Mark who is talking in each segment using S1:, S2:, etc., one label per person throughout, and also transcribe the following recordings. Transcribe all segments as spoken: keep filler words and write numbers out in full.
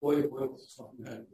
S1: 我也不会补充。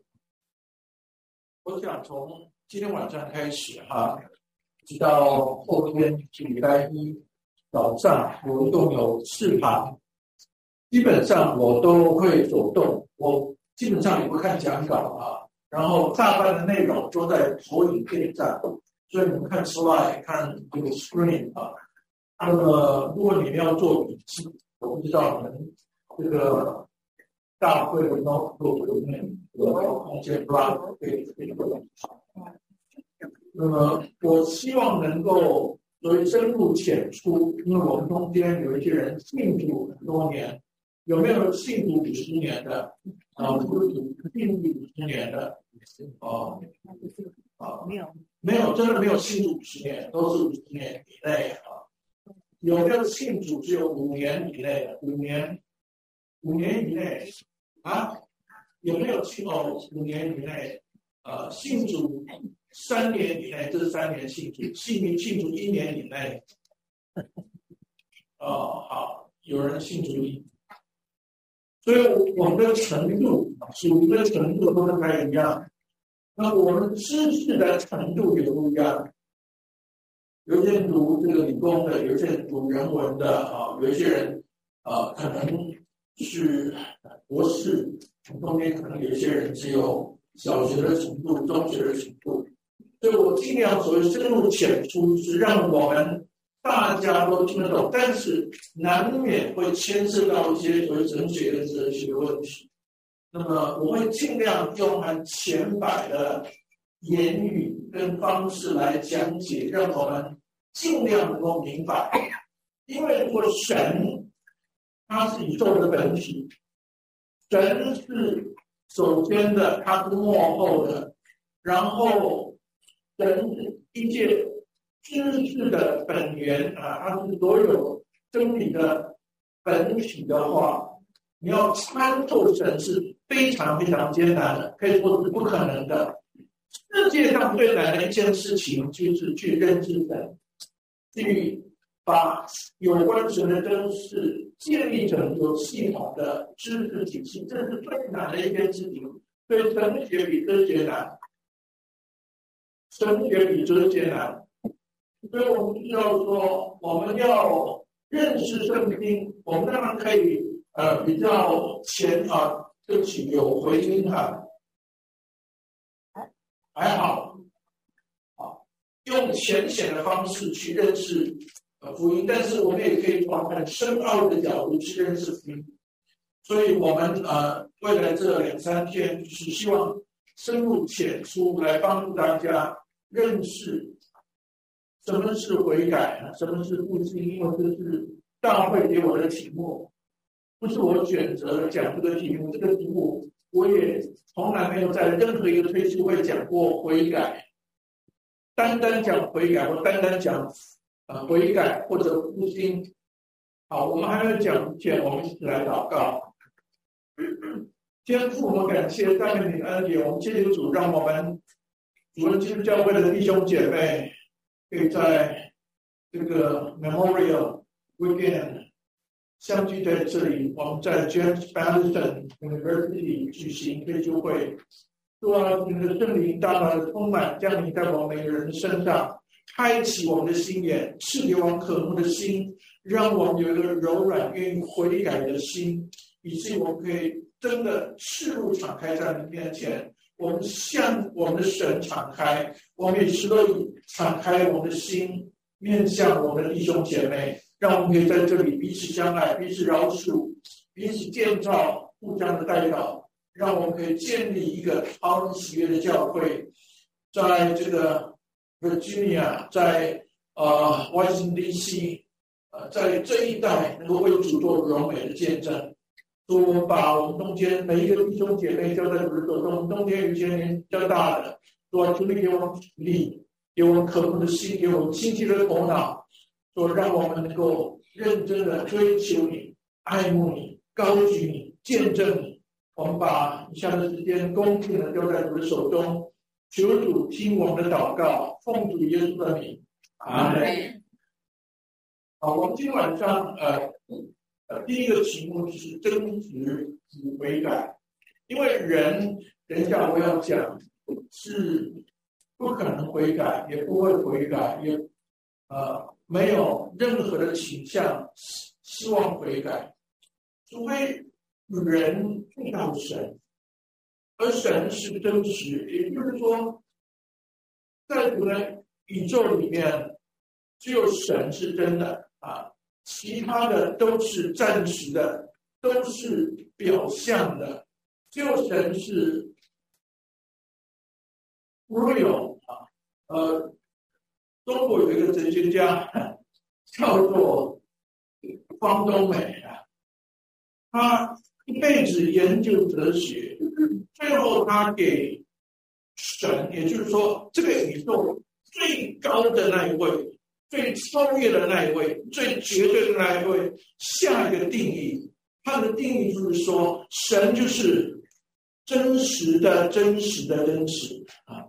S1: 我想从今天晚上开始哈，直到后天礼拜一早上，我一共有四堂，基本上我都会走动，我基本上也不看讲稿啊，然后大半的内容都在投影片上，所以你们看 slide 看这个 screen 啊。那么如果你们要做笔记，我不知道你们这个大会的 notebook 里面有没有空间让可以可以做。那么我希望能够所谓深入浅出，因为我们中间有一些人信主很多年，有没有信主五十年的？啊，不是信主五十年的？哦，啊，没有，没有，真的没有信主五十年，都是五十年以内啊。有没有信主只有五年以内的？五年，五年以内啊？有没有信哦？五年以内，呃，信主三年以内，这是三年信主；信信主一年以内，哦，好，有人信主一，所以我们的程度、属灵的程度都不太一样。那我们知识的程度也不一样。有些人读这个理工的，有些人读人文的啊，有些人啊可能是博士，中间可能有些人只有小学的程度、中学的程度。所以我尽量所谓深入浅出，是让我们大家都听得懂，但是难免会牵涉到一些所谓神学的哲学问题。那么我会尽量用很浅白的言语跟方式来讲解，让我们尽量能够明白。因为如果神他是宇宙的本体，神是首先的，他是幕后的，然后神是一切知识的本源啊，他是所有真理的本体的话，你要参透神是非常非常艰难的，可以说是不可能的。世界上最难的一件事情就是去认识神，去把有关神的真实建立成有系统的知识体系，这是最难的一件事情。所以神学比哲学难，神学比哲学难。所以我们需要说，我们要认识圣经，我们当然可以呃比较浅啊，对不起，有回音哈，还好，啊，用浅显的方式去认识呃福音，但是我们也可以从很深奥的角度去认识福音。所以我们呃未来这两三天就是希望深入浅出，来帮助大家认识什么是悔改，什么是复兴，因为这是大会给我的题目，不是我选择讲这个题目，这个题目我也从来没有在任何一个推书会讲过悔改，单单讲悔改或单单讲呃悔改或者复兴。好，我们还没有讲前，我们一起来祷告。天父，我们感谢赞美你的恩典，我们谢谢主，让我们主任基督教会的弟兄姐妹可以在这个 Memorial Weekend 相聚在这里。我们在 James Madison University 举行推书会，主啊，你的圣灵大大的充满，降临在我们每个人身上，开启我们的心眼，赐给我们渴慕的心，让我们有一个柔软愿意悔改的心，以致我们可以真的赤露敞开在你面前，我们向我们的神敞开，我们也是乐意敞开我们的心，面向我们的弟兄姐妹，让我们可以在这里彼此相爱，彼此饶恕，彼此建造，互相的代祷，让我们可以建立一个超人喜悦的教会，在这个 Virginia， 在呃 Washington D C， 呃，在这一代能够为主做荣美的见证。说我们把我们中间每一个弟兄姐妹交在主的手中，中间有些年较大的，说求你给我们体力，给我们渴慕的心，给我们清晰的头脑，说让我们能够认真的追求你，爱慕你，高举你，见证你。我们把以下的时间恭敬的交在主的手中，求主听我们的祷告，奉主耶稣的名，阿们。好，我们今天晚上呃呃第一个题目就是真实与悔改。 因为人，等一下我要讲，是不可能悔改，也不会悔改，也呃没有任何的倾向希望悔改，除非人遇到神，而神是真实，也就是说，在整个宇宙里面，只有神是真的啊，其他的都是暂时的，都是表象的，只有神是 real 啊。呃，中国有一个哲学家叫做方东美啊，他一辈子研究哲学，最后他给神，也就是说这个宇宙最高的那一位，最超越的那一位，最绝对的那一位，下一个定义。他的定义就是说，神就是真实的、真实的、真实啊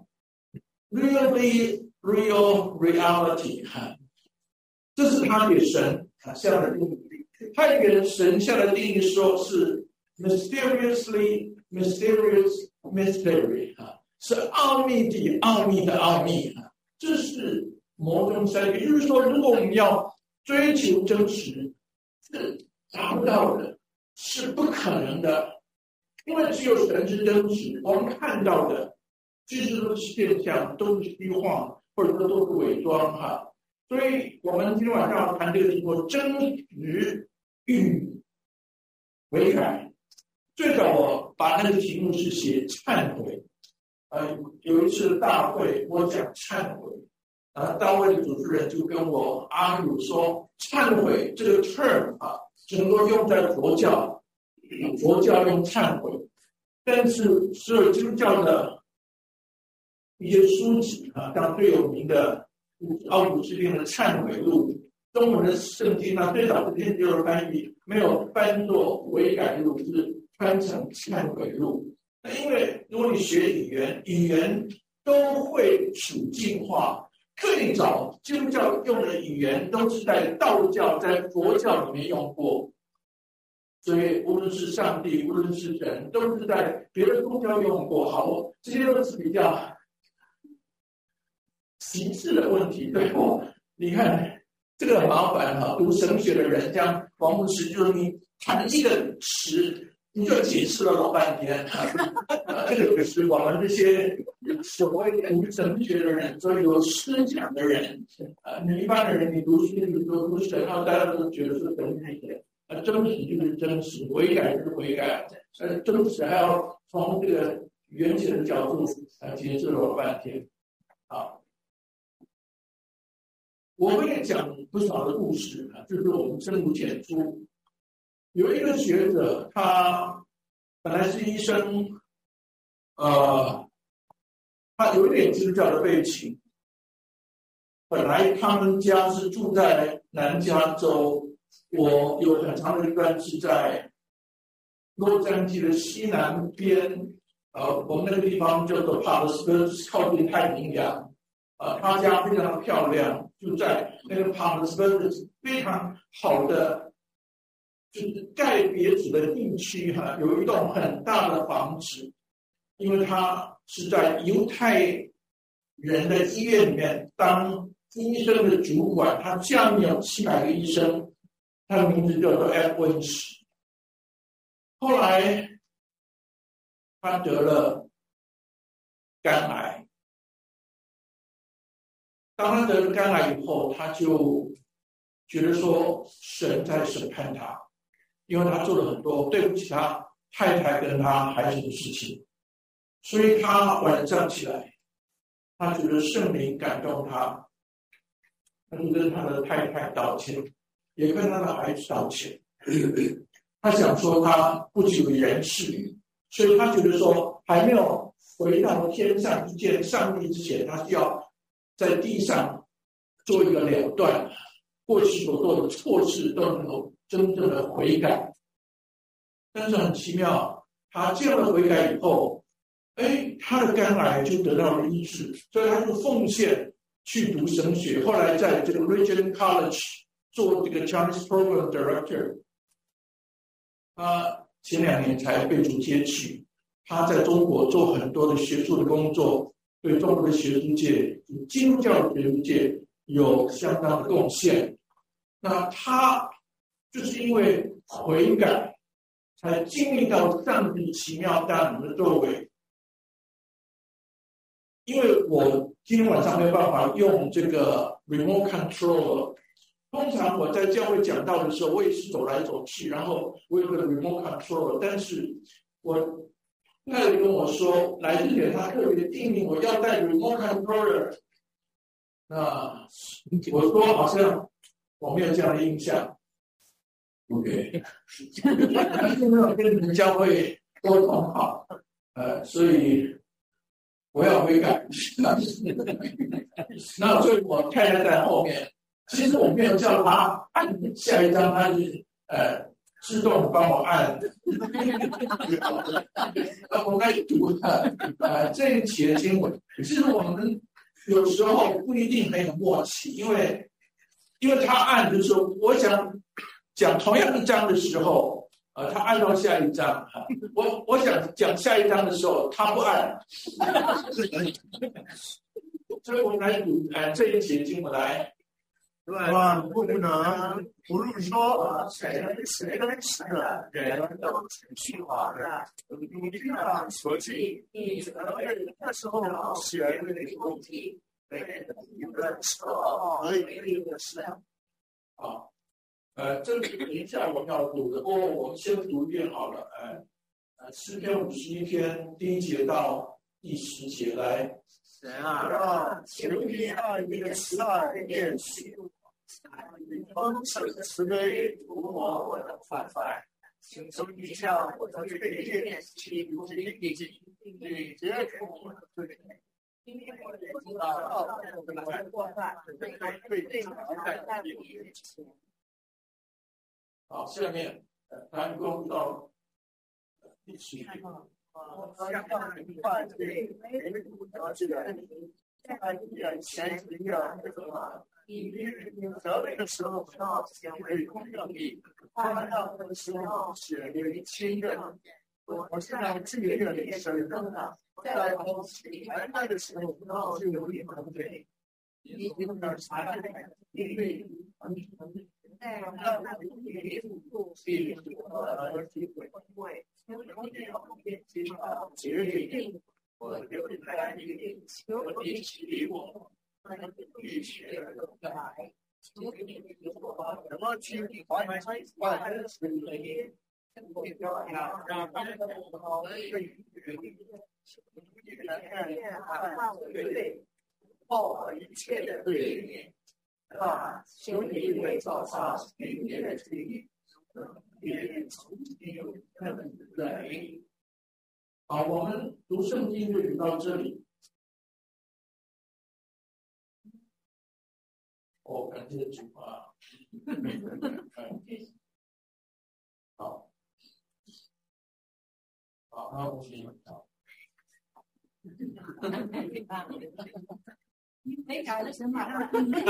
S1: ，really real reality 哈，这是他给神啊下的定义。他给神下的定义说是 mysteriously mysterious mystery 啊，是奥秘的奥秘的奥秘啊，这是魔中三。也就是说，如果我们要追求真实，是达不到的，是不可能的，因为只有神是真实，我们看到的其实都是现象，都是虚幻，或者说都是伪装哈。所以我们今天晚上要谈这个题目：真实与悔改。最早我把那个题目是写忏悔，呃，有一次大会我讲忏悔，啊，大会的主持人就跟我阿鲁说，忏悔这个 term 啊，只能够用在佛教，佛教用忏悔，但是所有基督教的一些书籍啊，像最有名的奥古斯丁的忏悔录，中文的圣经呢，最早的天主教翻译没有翻作悔改录，是翻成忏悔录。那因为如果你学语言，语言都会属境化，最早基督教用的语言都是在道教、在佛教里面用过，所以无论是上帝，无论是神，都是在别的宗教用过。好，这些都是比较形式的问题，对不？你看这个很麻烦哈，读神学的人，像王牧师，就是你谈一个词，你就解释了老半天。这个就是我们这些所谓读神学的人，所以有思想的人，啊，你一般的人，你读书，你读读神，然后大家都觉得是神学。啊，真实就是真实，悔改就是悔改。呃，真实还要从这个原始的角度啊解释了我半天。啊，我会讲不少的故事啊，就是我们深入浅出。有一个学者，他本来是医生，呃，他有一点基督教的背景。本来他们家是住在南加州。我有很长的一段是在洛杉矶的西南边，呃，我们那个地方叫做帕勒斯科，靠近太平洋。呃，他家非常漂亮，就在那个帕勒斯科非常好的，就是盖别墅的地区哈，有一栋很大的房子，因为他是在犹太人的医院里面当医生的主管，他下面有七百个医生。他的名字叫做 Edwins。后来他得了肝癌。当他得了肝癌以后，他就觉得说神在审判他，因为他做了很多对不起他太太跟他孩子的事情，所以他晚上起来，他觉得圣灵感动他，他就跟他的太太道歉。也跟他的孩子道歉，他想说他不止于人事，所以他觉得说还没有回到天上去见上帝之前，他需要在地上做一个了断，过去所做的错事都能够真正的悔改。但是很奇妙，他这样的悔改以后，哎，他的肝癌就得到了医治，所以他就奉献去读神学，后来在这个 Regent College。做这个 Chinese Program Director， 他前两年才被主接去， 他在中国做很多的学术的工作，对中国的学术界、基督教的学术界有相当的贡献。那他就是因为悔改，才经历到上帝奇妙大能的作为。因为我今天晚上没有办法用这个 remote control， 通常我在教会讲道的时候，我也是走来走去，然后我有个 remote control， 但是我那里跟我说，来之前他特别叮咛我要带 remote controller。那我说好像我没有这样的印象。OK， 还是没有跟你们教会沟通好，呃，所以我要悔改。那所以我太太在后面，其实我没有叫他按下一张，他是呃自动帮我按。我来读呃这一节经文，其实我们有时候不一定很有默契，因为因为他按的时候，我想讲同样一章的时候，呃，他按到下一章，我我想讲下一章的时候，他不按，所以我们来读呃这一节经文来。
S2: 万不能不入说，谁谁能使人都程序化的，努力上所记，你责任的时候学的问题，对一个时候可以的事。
S1: 啊，呃，这个等一下我要读的，不过我们先读一遍好了。呃，呃，诗篇五十一篇第一节到第十节来。
S2: 神啊，求你按你的慈爱怜恤我，丰盛的慈悲涂抹我的犯犯，请从你向我的罪孽起如今已经你解除我的罪孽。今天我也知道我的来过犯，对对对常在你面前。
S1: 好，下面呃，谈公到第十节。
S2: 我向你犯罪，没有得罪人，在你眼前一样这个，你你责备的时候要显为公正的，判断的时候显为亲热。我现在这个月里神灯的，在我谈判的时候要就有一门对，你你们那查的对对，在让那里面做是呃机会会。决定我留在你的求你起我，必须来。求你我什么去还还还是你，我要让他们可以看对报一切的对你啊！求你为造他明天的旨意。也从没有看来。
S1: 好，我们读圣经就读到这里。哦，感谢主啊！好，好，那我们好。
S3: 没改的神马。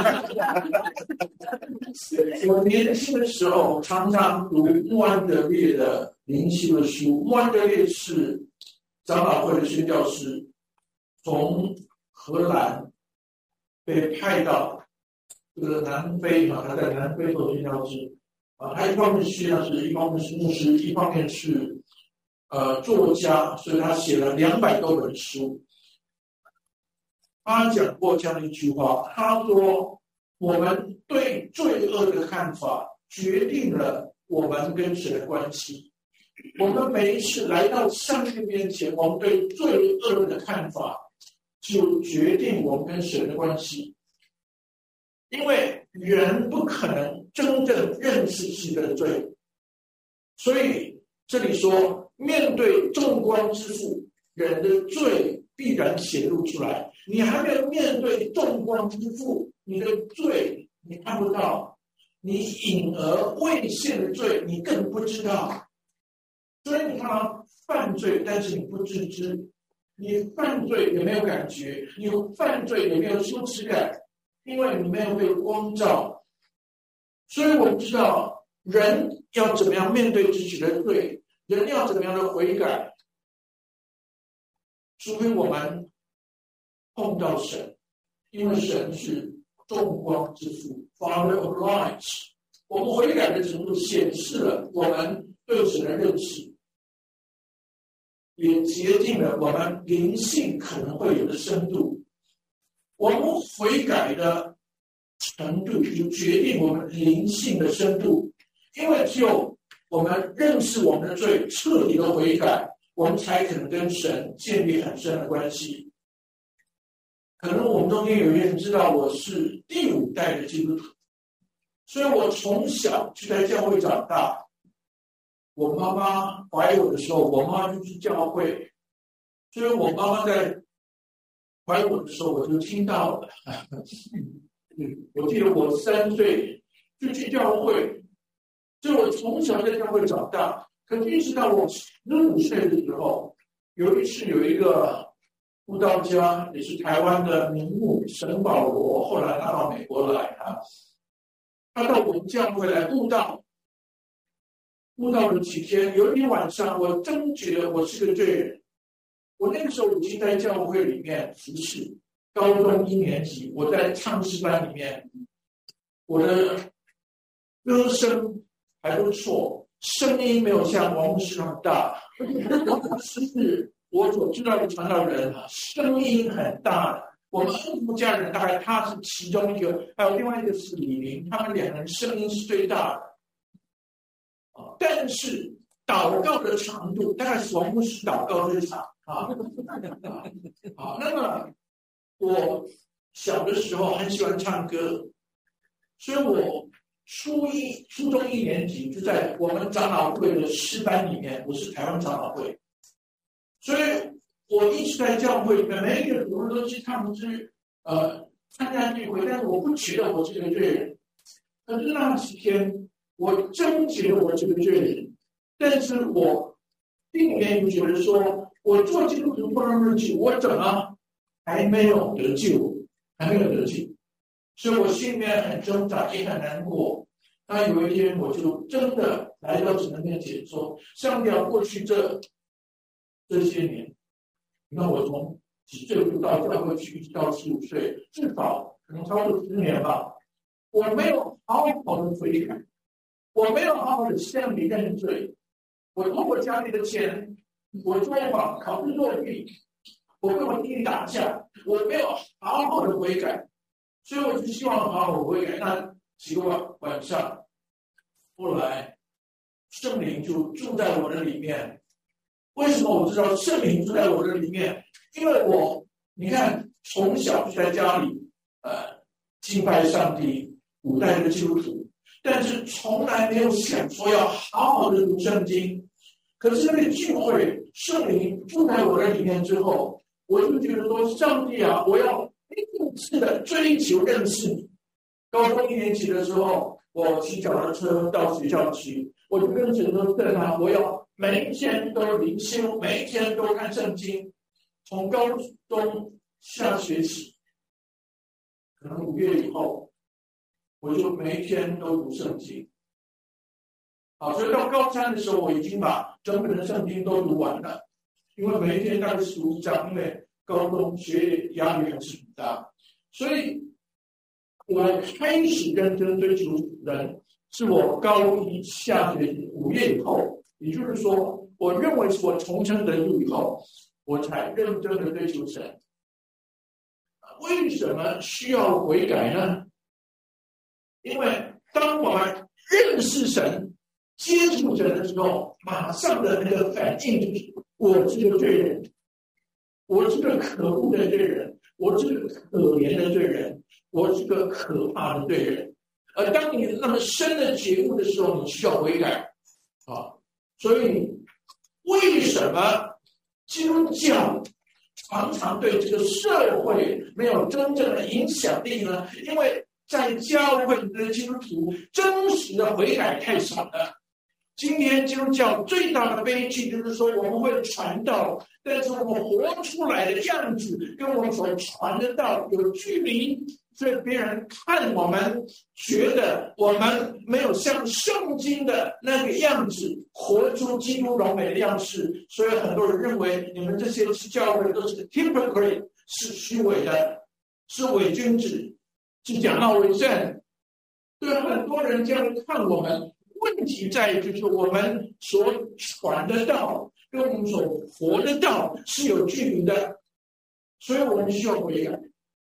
S1: 我年轻的时候常常读穆安德烈的灵修的书。穆安德烈是长老会的宣教师，从荷兰被派到这个南非啊，他在南非做宣教师啊，他一方面是宣教师，一方面是牧师，一方面是呃作家，所以他写了两百多本书。他讲过这样一句话，他说：“我们对罪恶的看法决定了我们跟神的关系。我们每一次来到上帝面前，我们对罪恶的看法就决定我们跟神的关系。因为人不可能真正认识自己的罪，所以这里说，面对众光之父，人的罪必然显露出来。你还没有面对众光之父，你的罪你看不到，你隐而未现的罪你更不知道。所以你看到犯罪，但是你不自知，你犯罪也没有感觉，你犯罪也没有羞耻感，因为你没有被光照。所以我们知道人要怎么样面对自己的罪，人要怎么样的悔改。 除非我们碰到神，因为神是众光之父 ，Father of Lights。我们悔改的程度显示了我们对神的认识，也决定了我们灵性可能会有的深度。我们悔改的程度就决定我们灵性的深度，因为只有我们认识我们的罪，彻底的悔改，我们才可能跟神建立很深的关系。可能我们中间有些人知道我是第五代的基督徒，所以我从小就在教会长大。我妈妈怀我的时候，我妈就去教会，所以我妈妈在怀我的时候，我就听到了。我记得我三岁就去教会，所以我从小在教会长大。可是一直到我十五岁的时候，有一次有一个布道家，也是台湾的名牧沈保罗，后来他到美国来啊，他到我们教会来布道。布道了几天，有一天晚上，我真觉得我是个罪人。我那个时候已经在教会里面服侍，高中一年级，我在唱诗班里面，我的歌声还不错，声音没有像王牧师那么大。王牧师是我所知道的传道人，声音很大的。我们恩福家人大概他是其中一个，还有另外一个是李林，他们两人声音是最大的。但是祷告的长度大概是王牧师祷告最长啊。好，那么我小的时候很喜欢唱歌，所以我初一、初中一年级就在我们长老会的诗班里面，我是台湾长老会，所以我一直在教会里面，每一个主日都去唱诗，呃，参加聚会，但是我不觉得我是个罪人。可是那几天，我真觉得我是个罪人，但是我心里面就觉得说，我做基督徒不能日久，我怎么还没有得救，还没有得救，所以我心里面很挣扎，也很难过。那有一天，我就真的来到神的面前说：“上帝啊，过去这这些年，你看我从几岁就到教会去，一直到十五岁，至少可能超过十年吧，我没有好好的悔改。”我没有好好的向你认罪，我偷我家里的钱，我作谎、考试作弊，我跟我弟弟打架，我没有好好的悔改，所以我就希望好好悔改。那几个晚晚上，后来圣灵就住在我的里面。为什么我知道圣灵住在我的里面？因为我你看从小就在家里呃敬拜上帝，古代的基督徒。但是从来没有想说要好好的读圣经。可是那个聚会，圣灵住在我的里面之后，我就觉得说，上帝啊，我要一次的追求认识你。高中一年级的时候，我骑脚踏车到学校去，我就跟神说：“对啊，我要每一天都灵修，每一天都看圣经。”从高中下学期，可能五月以后。我就每一天都读圣经，好，所以到高三的时候，我已经把整本的圣经都读完了。因为每一天大概十五章，因为高中学业压力还是很大，所以我开始认真追求人，是我高一下学期五月以后，也就是说，我认为是我重生得救以后，我才认真的追求神。为什么需要悔改呢？因为当我们认识神、接触神的时候，马上的那个反应就是：我是个罪人，我是个可恶的罪人，我是个可怜的罪人，我是个可怕的罪人。而当你那么深的觉悟的时候，你需要悔改啊！所以，为什么基督教常常对这个社会没有真正的影响力呢？因为在教会的基督徒真实的悔改太少了。今天基督教最大的悲剧就是说，我们会传道，但是我们活出来的样子跟我们所传的道有距离， 所以别人看我们，觉得我们没有像圣经的那个样子活出基督荣美的样式，所以很多人认为你们这些教会都是 hypocrite， 是虚伪的，是伪君子，是假冒伪善。对很多人这样看我们，问题在于就是我们所传的道跟我们所活的道是有距离的，所以我们需要悔改。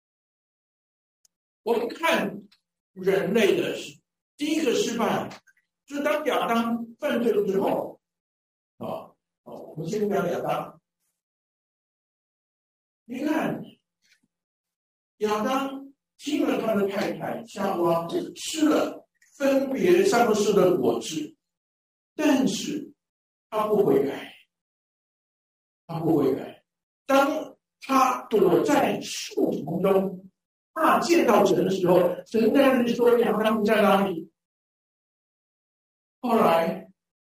S1: 我们看人类的第一个失败，就是当亚当犯罪之后啊，我们先讲亚当。你看，亚当听了他的太太夏娃吃了分别善恶的果子，但是他不悔改，他不悔改。当他躲在树丛中。他见到神的时候，神在那里说：“亚当你在哪里？”后来，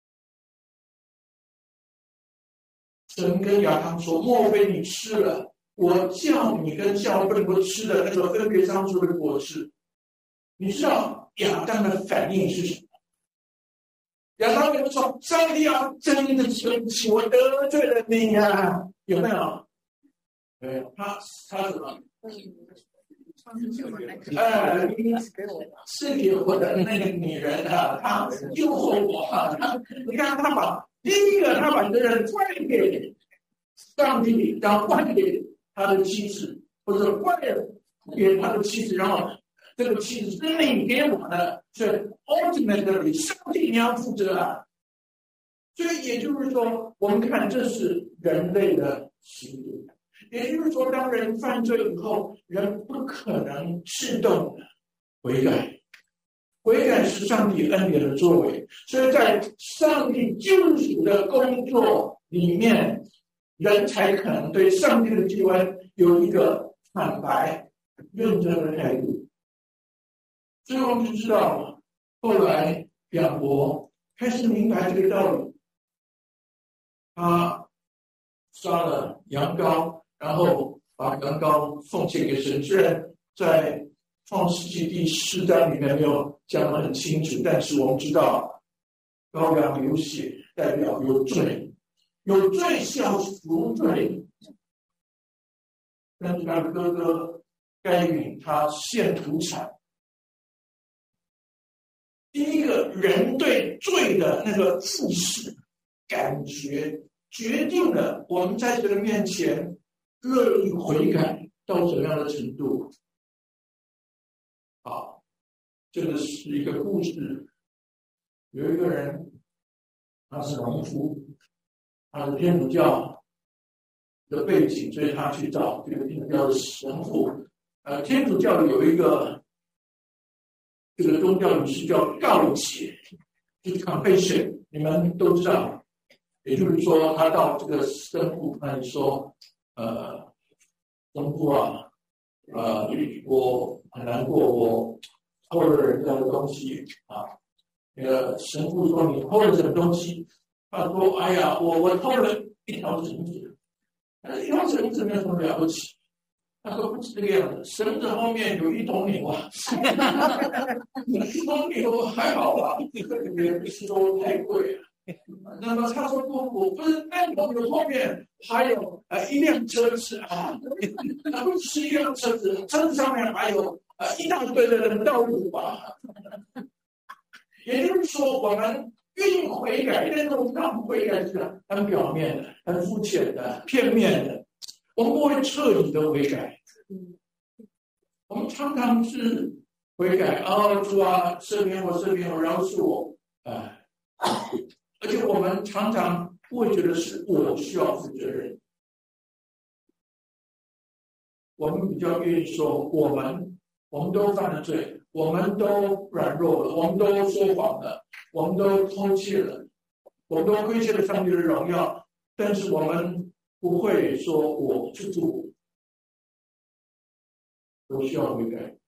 S1: 神跟亚当说：“莫非你吃了我叫你跟教会不吃的那个分别善恶的果子？”你知道亚当的反应是什么？亚当跟他说：“上帝啊，真的对不起，我得罪了你呀！”有没有？没有。他他什么？呃，是给我的那个女人啊，她诱惑我啊！她，你看，她把第一个，她把这个人换给上帝，然后换给他的妻子，或者换给他的妻子，然后这个妻子是你给我的，所以 ultimately 上帝你要负责啊！所以也就是说，我们看这是人类的行为。也就是说，当人犯罪以后，人不可能自动的悔改。悔改是上帝恩典的作为，所以在上帝救赎的工作里面，人才可能对上帝的救恩有一个坦白、认真的态度。所以我们就知道，后来亚伯开始明白这个道理，他杀了羊羔。然后把羊羔奉献给神，虽然在创世纪第四章里面没有讲得很清楚，但是我们知道羔羊流血代表有罪，有罪是要赎罪。但是他的哥哥该隐他献土产，第一个人对罪的那个复视感觉，决定了我们在这个面前乐意悔改到什么样的程度？好，这个是一个故事。有一个人，他是农夫，他是天主教的背景，所以他去找这个天主教的神父。呃，天主教有一个这个宗教仪式叫告解，就是 confession， 你们都知道。也就是说，他到这个神父那里说。呃，神父啊，呃，我很难过，我偷了人家的东西啊。那个神父说：“你偷了什么东西？”他说：“哎呀，我我偷了一条绳子。”一条绳子没有什么了不起。他说：“不是这个样子，绳子后面有一头牛啊，一头牛还好吧，也不是说太贵了。”那么他说不不不是，那我们后面还有呃一辆车子啊，不是一辆车子，车子上面还有呃一大堆的人道路吧。也就是说，我们愿意悔改，但是我们刚悔改是很表面的、很肤浅的、片面的，我们不会彻底的悔改。我们常常是悔改，哦主啊，赦免我，赦免我，饶恕我啊。而且我们常常不会觉得是我需要负责任，我们比较愿意说我们我们都犯了罪，我们都软弱了，我们都说谎了，我们都偷窃了，我们都亏欠了上帝的荣耀，但是我们不会说我是主，我需要悔改。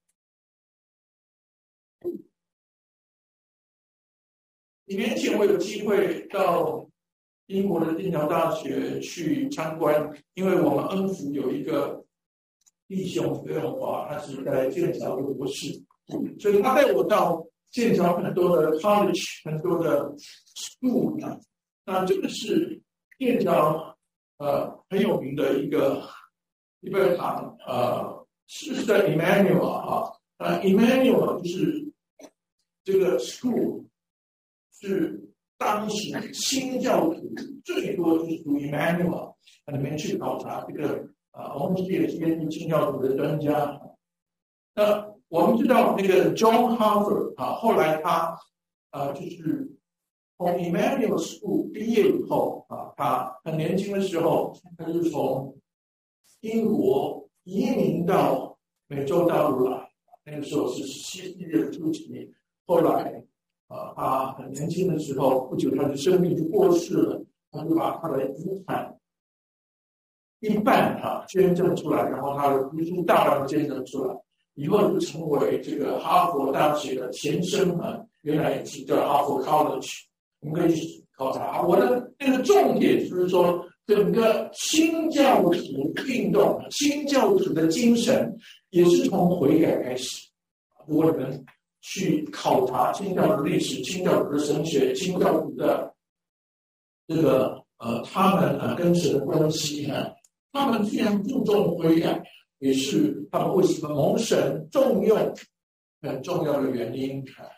S1: 几年前我有机会到英国的剑桥大学去参观，因为我们恩福有一个弟兄刘永华，他是在剑桥的博士，所以他带我到剑桥很多的 college， 很多的 school 呢。那这个是剑桥呃很有名的一个一个堂，呃，是在 Emmanuel 啊，呃 Emmanuel 就是这个 school 是当时新教徒最多就是读 Emmanuel， 里面去考察这个啊，我们也是研究新教徒的专家。那我们知道那个 John Harvard 啊，后来他啊就是从 Emmanuel School 毕业以后啊，他很年轻的时候，他就从英国移民到美洲大陆来。那个时候是十七世纪的初期，后来啊，他很年轻的时候，不久他的生命就过世了，他就把他的遗产一半啊捐赠出来，然后他的遗书大量捐赠出来，以后就成为这个哈佛大学的前身啊，原来也是叫哈佛 College。我们可以去考察。我的那个重点就是说，整个新教徒运动、新教徒的精神也是从悔改开始。如果你们去考察新教徒的历史、新教徒的神学、新教徒的这个呃，他们啊跟神的关系啊，他们非常注重悔改，也是他们为什么蒙神重用很重要的原因啊。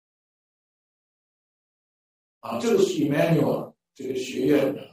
S1: 啊，这个是 Emmanuel 这个学院的，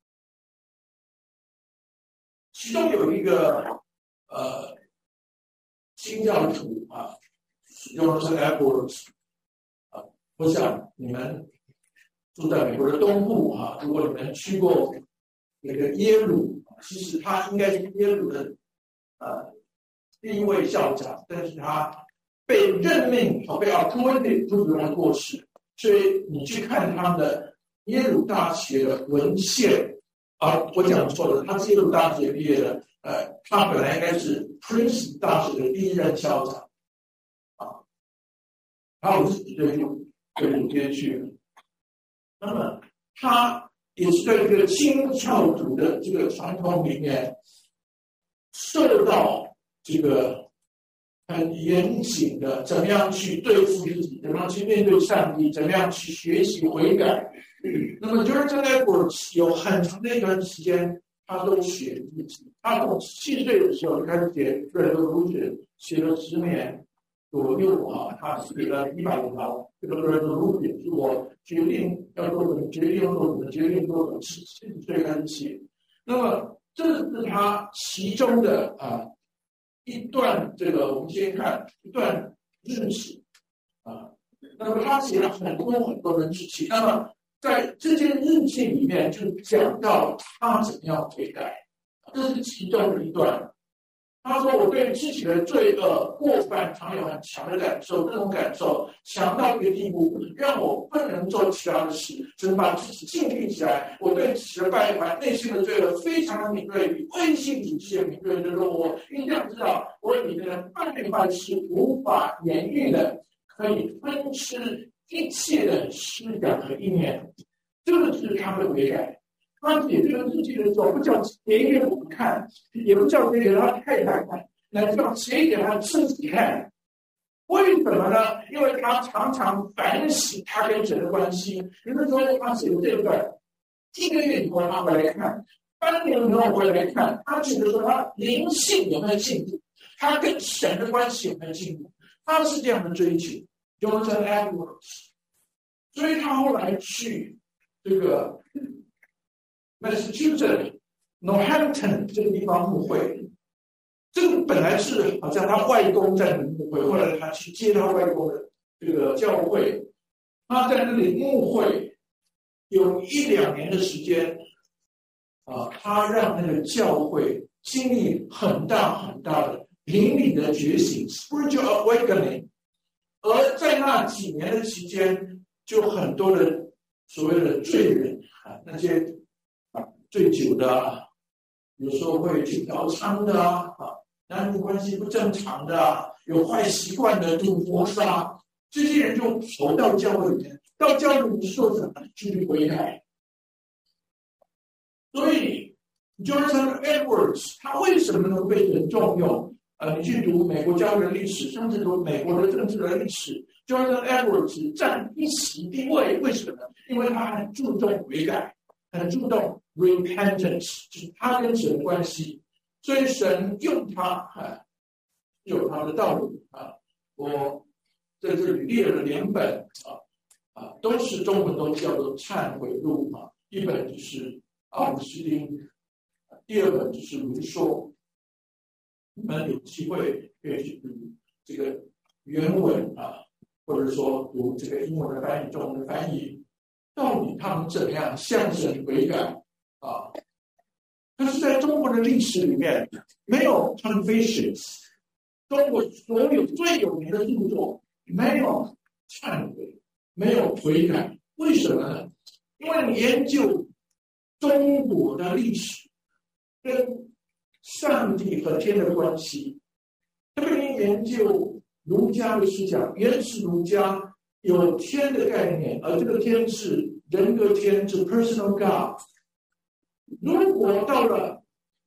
S1: 其中有一个呃新教徒啊，使用的是 Edwards 啊，我想你们住在美国的东部啊，如果你们去过那个耶鲁，其实他应该是耶鲁的呃第一位校长，但是他被任命和被 appointed 不久他过世。所以你去看他们的耶鲁大学的文献啊，我讲错了，他是耶鲁大学毕业的，呃，他本来应该是 Princeton 大学的第一任校长啊，他五十几岁就就直接去了。那么他也是在这个新教徒的这个传统里面受到这个很严谨的，怎么样去对付自己，怎么样去面对上帝，怎么样去学习悔改。那么 Jonathan Edwards 有很长的一段时间，他都写日记。他从七岁的时候开始写 resolution， 写了十年左右啊，他写了一百条。这个 resolution 是我决定要做什么，决定要做什么，决定做什么，七十岁开始写。那么这是他其中的啊。一段这个，我们先看一段日记啊。那么他写了很多很多的日记。那么在这些日记里面，就讲到他怎么样悔改，这是其中的一段。他说：“我对自己的罪恶过犯常有很强的感受，这种感受强到一个地步，让我不能做其他的事，只能把自己禁闭起来。我对自己的败坏、内心的罪恶非常的敏锐，比微信体系的敏锐的说，我一定要知道，我里面的败坏是无法言喻的，可以分吃一切的思想和意念。这个是他的悔改。”他写这个日记的时候，不叫写给我们看，也不叫写给他太太看，乃是要写给他自己看。为什么呢？因为他常常反省他跟神的关系。比如说，他写的这一段，一个月以后他回来看，半年以后回来看，他觉得说他灵性有没有进步，他跟神的关系有没有进步，他是这样的追求。Jonathan Edwards， 所以他后来去这个Massachusetts Northampton 这个地方牧会，这个本来是好像他外公在那里牧会，后来他去接他外公的这个教会，他在那里牧会有一两年的时间啊，他让那个教会经历很大很大的灵里的觉醒 spiritual awakening， 而在那几年的期间，就很多的所谓的罪人啊，那些醉酒的，有时候会去嫖娼的啊，男女关系不正常的，有坏习惯的，赌博杀，这些人就跑到教会里面，到教会里面说什么？去悔改。所以 Jonathan Edwards 他为什么能被人重用？呃，你去读美国教育的历史，甚至读美国的政治的历史 ，Jonathan Edwards 占一席地位，为什么？因为他很注重悔改，很注重 repentance， 就是他跟神的关系，所以神用他啊，有他的道理啊。我在这里列了两本啊啊，都是中文都叫做忏悔录啊，一本就是奥古斯丁，第二本就是卢梭。你们有机会可以去读这个原文啊，或者说读这个英文的翻译、中文的翻译，到底他们怎么样向神悔改啊？但是在中国的历史里面，没有 confessions， 中国所有最有名的著作没有忏悔，没有悔改，为什么呢？因为你研究中国的历史跟上帝和天的关系，特别你研究儒家的思想，原始儒家有天的概念，而这个天是人格天，是 personal God。如果到了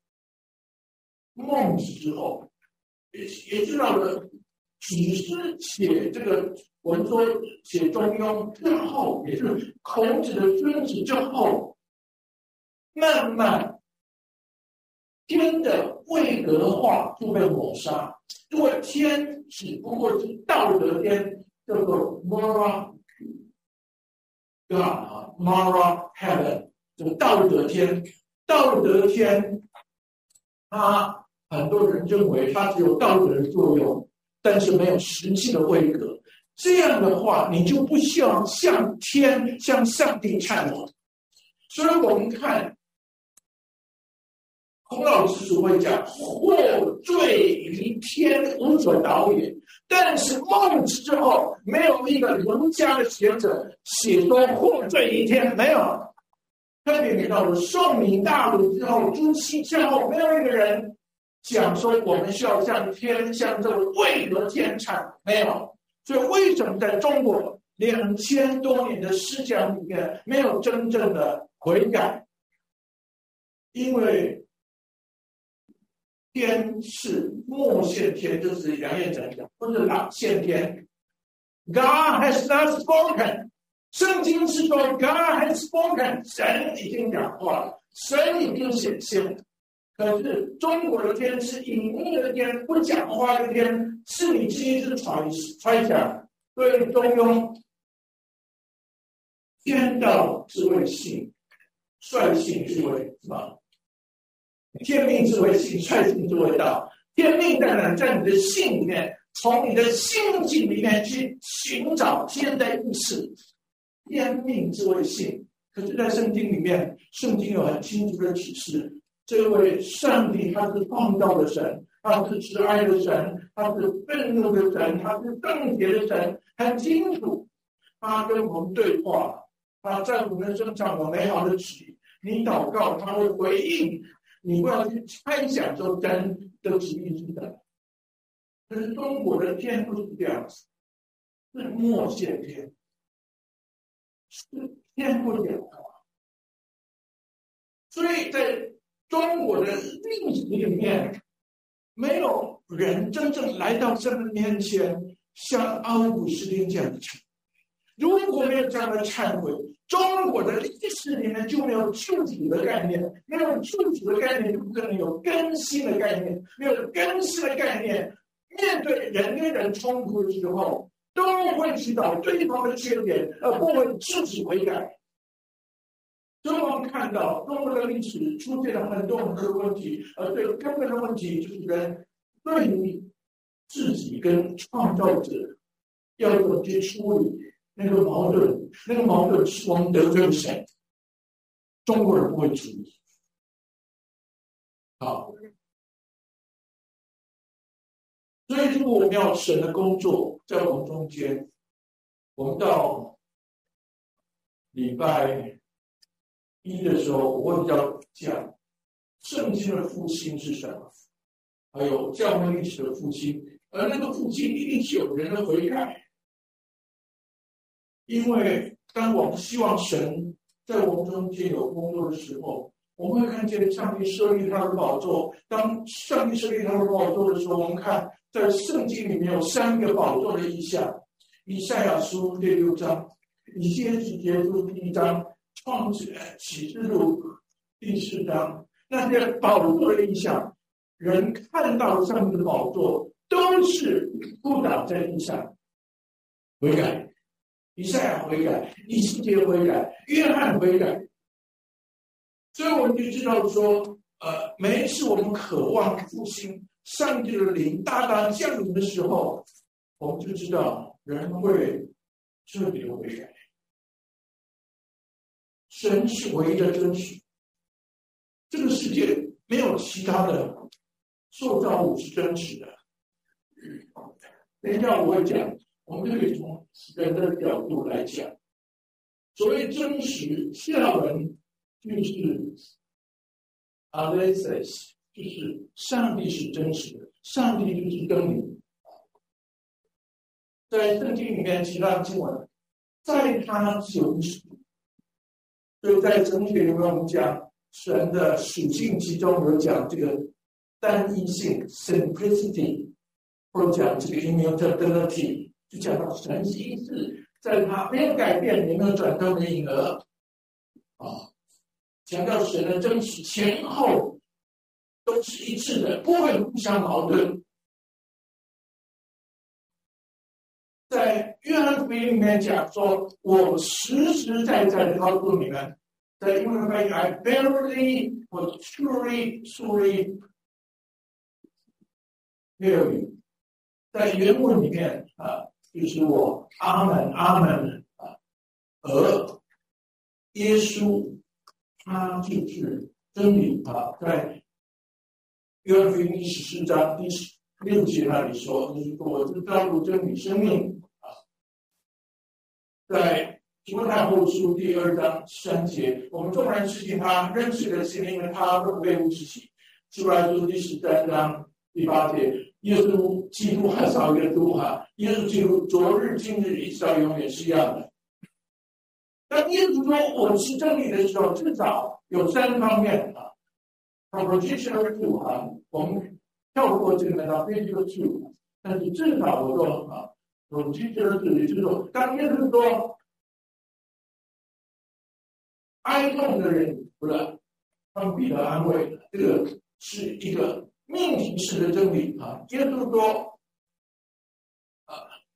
S1: 孟子之后，也也知道了只是写这个我们说写中庸之后，也就是孔子的孙子之后，慢慢天的位格化就被抹杀。如果天只不过是道德天，叫做 moral God 啊 ，moral heaven， 这个道德天，道德天，它很多人认为它只有道德的作用，但是没有实际的位格。这样的话，你就不需要向天、向上帝忏悔。所以我们看孔老之所会讲祸罪于天，无所导也。但是孟子之后，没有一个儒家的学者写说祸罪于天，没有。特别你到了宋明大儒之后，朱熹之后，没有一个人讲说我们需要向天、向这个位格天忏，没有。所以为什么在中国两千多年的思想里面没有真正的悔改？因为天是末现天，就是杨业成讲，不是老现天。God has not spoken。圣经是说 God has spoken， 神已经讲话了，神已经显现了。可是中国的天是隐秘的天，不讲话的天，是你自己是揣揣想。所以中庸，天道之谓性，率性之谓什么？天命之谓性，率性之谓道。天命在哪？在你的性里面，从你的心境里面去寻找天的意思。天命之谓性，可是，在圣经里面，圣经有很清楚的启示，这位上帝他是创造的神，他是慈爱的神，他是愤怒的神，他是圣洁的神，很清楚，他跟我们对话，他在我们身上有美好的旨意。你祷告，他会回应。你不要去猜想说神的旨意是什么。可是中国的天不是这样子，是末现天，是天不讲话。所以在中国的历史里面，没有人真正来到神的面前，像奥古斯丁这样的忏悔。如果没有这样的忏悔，中国的历史里面就没有救主的概念，没有救主的概念，就不可能有更新的概念，没有更新的概念，面对人跟人冲突的时候，都会知道对方的缺点，而不会自己悔改。所以我们看到中国的历史出现了很多很多的问题，而最根本的问题就是人对于自己跟创造者要怎么去处理那个矛盾，那个矛盾是我们得罪了谁？中国人不会处理。好，所以如果我们要神的工作在我们中间，我们到礼拜一的时候，我会比较讲圣经的复兴是什么，还有教会历史的复兴，而那个复兴一定是有人的悔改。因为当我们希望神在我们中间有工作的时候， 我们会看见上帝设立他的宝座。当上帝设立他的宝座的时候，我们看在圣经里面有三个宝座的意象：以赛亚书第六章、以西结结书第一章、创始启示录第四章。那些宝座的意象，人看到上帝的宝座，都是不倒在地上悔改。以赛亚悔改，以西结悔改，约翰悔改。所以我们就知道说，呃，每一次我们渴望复兴，上帝的灵大大降临的时候，我们就知道人会彻底的悔改。神是唯一的真实，这个世界没有其他的受造物是真实的。等一下我会讲，我们可以从人的角度来讲，所谓真实，希腊文就是 Alexis， 就是上帝是真实的，上帝就是真理。在圣经里面其他经文，在他就是所以在神学里面我们讲神的属性，其中有讲这个单一性 simplicity， 或者讲这个 immutability， 就讲到神是一致，在他没有改变也没有转动的影儿啊，强调神的真实前后都是一致的，不会互相矛盾。在约翰福音里面讲说，我实实在在的告诉你们，在英文翻译 I verily or truly truly tell you， 在原文里面啊，就是我阿门阿门啊，而耶稣他就是真理啊，在约翰福音第十四章第六节那里说，就是说我是道路真理生命。在提摩太后书第二章三节，我们众人事情他认识的是因为他不被物之起。希伯来书第十三章第八节，耶稣基督还少一个都哈，耶稣基督昨日今日一直到永远是一样的。当耶稣说我是真理的时候，至少有三方面啊 ，propositional truth 啊，我们跳过这个 metaphysical truth， 但是至少我说啊。我记得这里就是说，当耶稣说哀痛的人不是他们必得安慰，这个是一个命题式的真理啊。耶稣说啊，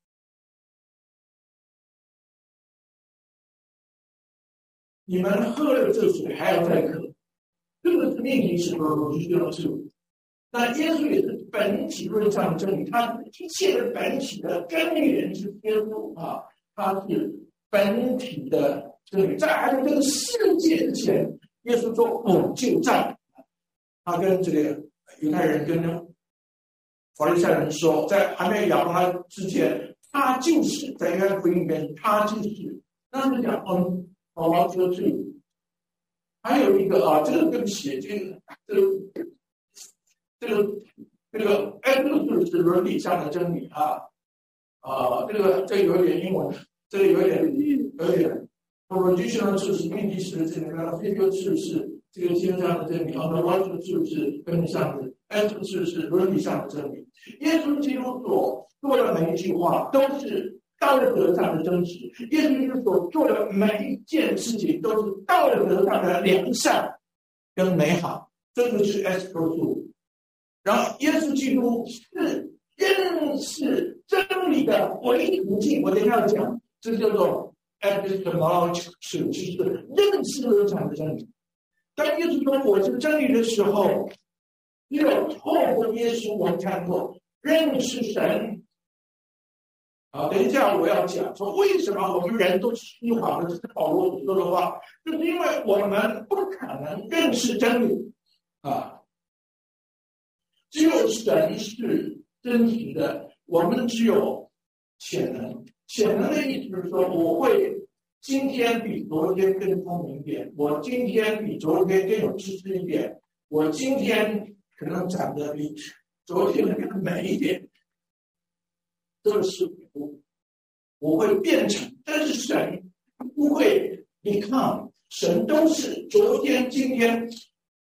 S1: 你们喝了这水还要再渴，这个是命题式的，我是这样说。那耶稣也是本体论上的真理，他一切的本体的根源是耶稣啊，他是本体的真理。在还有这个世界之前，耶稣说我就在。他跟这个犹太人跟法利赛人说，在还没有咬他之前，他就是在约翰福音里面，他就是。那是讲嗯，我要说这个，还有一个啊，这个对不起，这个这个。这个这个 absolute 是伦理上的真理啊，啊，这个这个有点英文，这个有点有点 propositional 是是命题式的真理，然后这个是是这个天上的真理，然后 ontological 是是根本上的 absolute 是伦理上的真理。耶稣基督所做的每一句话都是道德上的真实，耶稣基督所做的每一件事情都是道德上的良善跟美好，这个是 absolute。然后，耶稣基督是认识真理的唯一途径。我等一下要讲，这叫做 epistemology， 就是认识而产的真理。当耶稣说我是真理的时候，只有透过耶稣，我们看过认识神。好，等一下我要讲说为什么我们人都是虚谎的，这是保罗所说的话，就是因为我们不可能认识真理啊。只有神是真实的，我们只有潜能。潜能的意思是说，我会今天比昨天更聪明一点，我今天比昨天更有知识一点，我今天可能长得比昨天更美一点。这个是我，我会变成，但是神不会 become， 神都是昨天、今天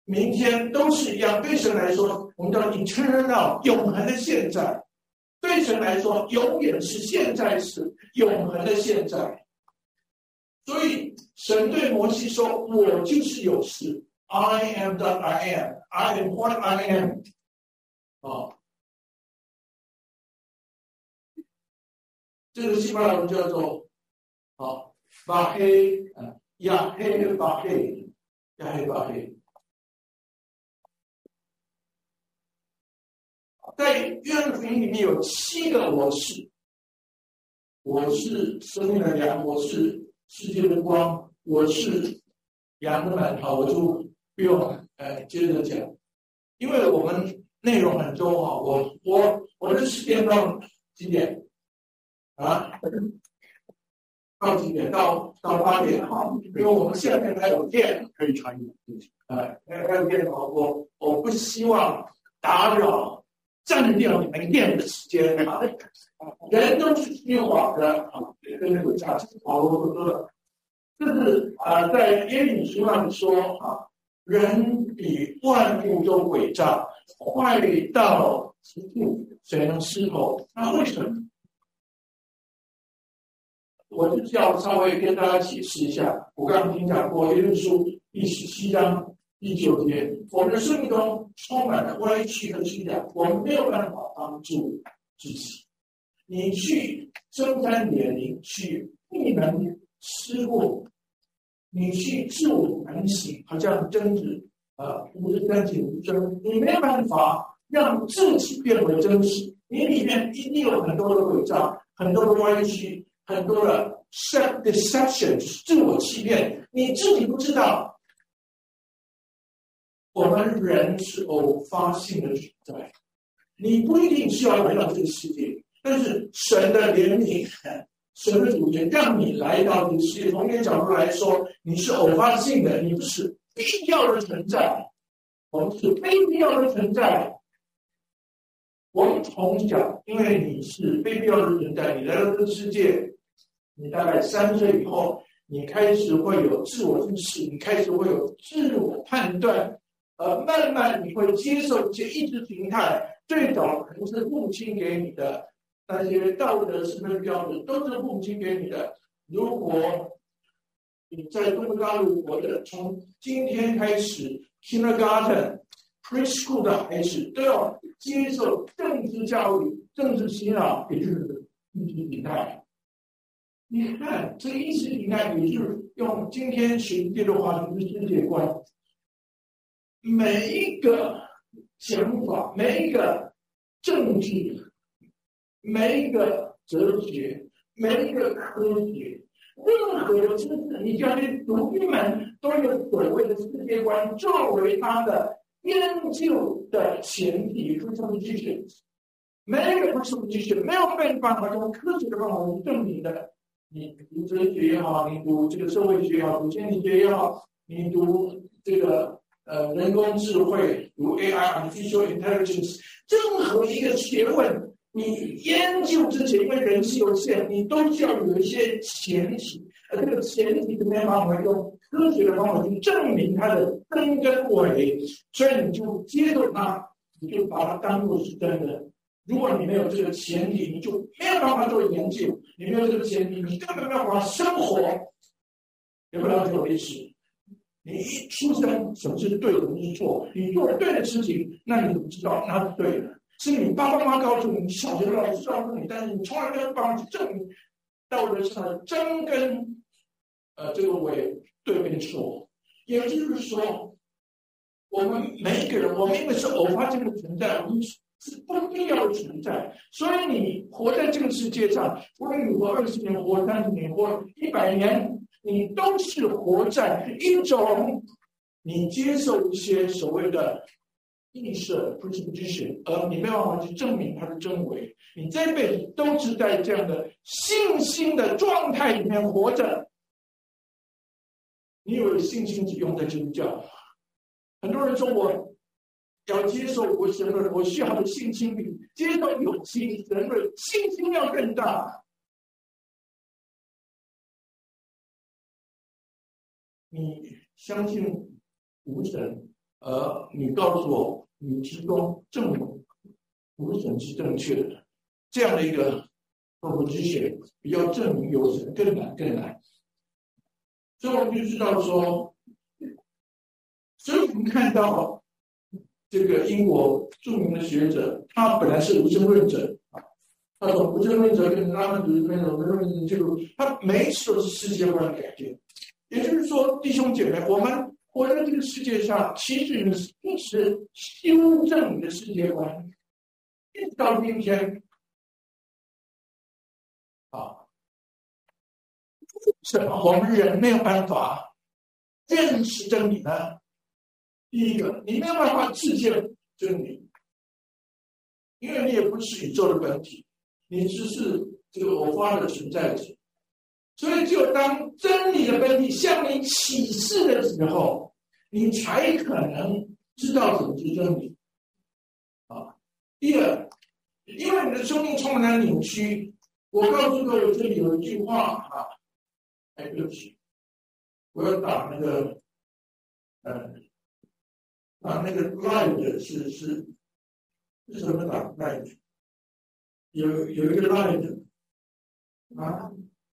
S1: 明天都是一样。对神来说，我们叫 eternal 永恒的现在。对神来说，永远是现在时，永恒的现在。所以神对摩西说：“我就是有事 ，I am that I am, I am what I am。”啊，这个希伯来文叫做啊巴黑啊亚黑巴黑亚黑巴黑。在约翰福音里面有七个我是，我是生命的粮，我是世界的光，我是羊的门。好，我就不用呃接着讲，因为我们内容很多啊。我我我的时间到几点啊？到几点？到到八点好，因为我们下面还有电可以传译。呃，还有电脑，我我不希望打扰。占掉你们电的时间啊！人都是虚晃的啊，跟那个价值好多多。这是啊，在耶利米书上说啊，人比万物都诡诈，坏到极处，谁能识透？那为什么？我就要稍微跟大家解释一下。我刚刚已经讲过，耶利米书第十七章。第九节，我们的生命中充满了歪曲和虚假，我们没有办法帮助自己。你去深山野林，去闭门思过，你去自我反省，好像真实啊，无是真实无真，你没有办法让自己变为真实。你里面一定有很多的伪造，很多的歪曲，很多的 self deception， 自我欺骗，你自己不知道。我们人是偶发性的存在，你不一定需要来到这个世界，但是神的怜悯、神的主权让你来到这个世界。从一个角度来说，你是偶发性的，你不是必要的存在。我们是非必要的存在。我们从小，因为你是非必要的存在，你来到这个世界，你大概三岁以后，你开始会有自我意识，你开始会有自我判断。呃，慢慢你会接受一些意识形态，最早可能是父母亲给你的那些道德是非标准，都是父母亲给你的。如果你在中国大陆活的，从今天开始 ，kindergarten、preschool 的孩子都要接受政治教育、政治洗脑，也就是意识形态。你看，这个意识形态也就是用今天学界的话，就是世界观。每一个想法，每一个政治，每一个哲学，每一个科学，任何的知识，你要去读一门，都有所谓的世界观作为它的研究的前提 presuppositions。没有 presupposition， 没有办法用科学的方法去证明的。你读哲学也好，你读这个社会学也好，读经济学也好，你读这个。呃，人工智慧，如 A I、Artificial Intelligence， 任何一个学问，你研究之前，因为人是有限，你都需要有一些前提，而这个前提没办法用科学的方法去证明它的根跟尾，所以你就接受它，你就把它当作是真的。如果你没有这个前提，你就没有办法做研究，你没有这个前提，你根本没有办法生活，也不了解历史。你一出生，什么是对，什么是错？你做了对的事情，那你怎么知道那是对的？是你爸爸妈妈告诉你，小学老师告诉你，但是你从来没有办法去证明道德上的真跟呃这个伪对跟错。也就是说，我们每一个人，我们因为是偶发性的存在，我们是不必要的存在。所以你活在这个世界上，无论你活二十年、活三十年、活一百年。你都是活在一种你接受一些所谓的意识 presupposition， 而你没有办法去证明它的真伪。你这辈子都是在这样的信心的状态里面活着。你以为信心只用在基督教？很多人说我要接受我神论，我需要的信心比接受有情神论信心要更大。你相信无神， 而你告诉我你提供正无神是正确的，这样的一个proposition比较证明有神更难更难。所以我们就知道说，所以我们看到这个英国著名的学者，他本来是无神论者啊，他从无神论者跟拉曼读那种无神论者，他每一次都是世界观的改变。也就是说，弟兄姐妹，我们活在这个世界上，其实一直修正你的世界观，一直到今天啊。是我们人没有办法认识真理呢。第一个，你没有办法自见真理，因为你也不是宇宙的本体，你只是这个偶发的存在者。所以，只有当真理的本体向你启示的时候，你才可能知道什么是真理。啊，第二，因为你的生命充满了扭曲。我告诉各位，这里有一句话啊。哎，对不起，我要打那个，呃，打那个 line 是是是什么打 line？ 有有一个 line 啊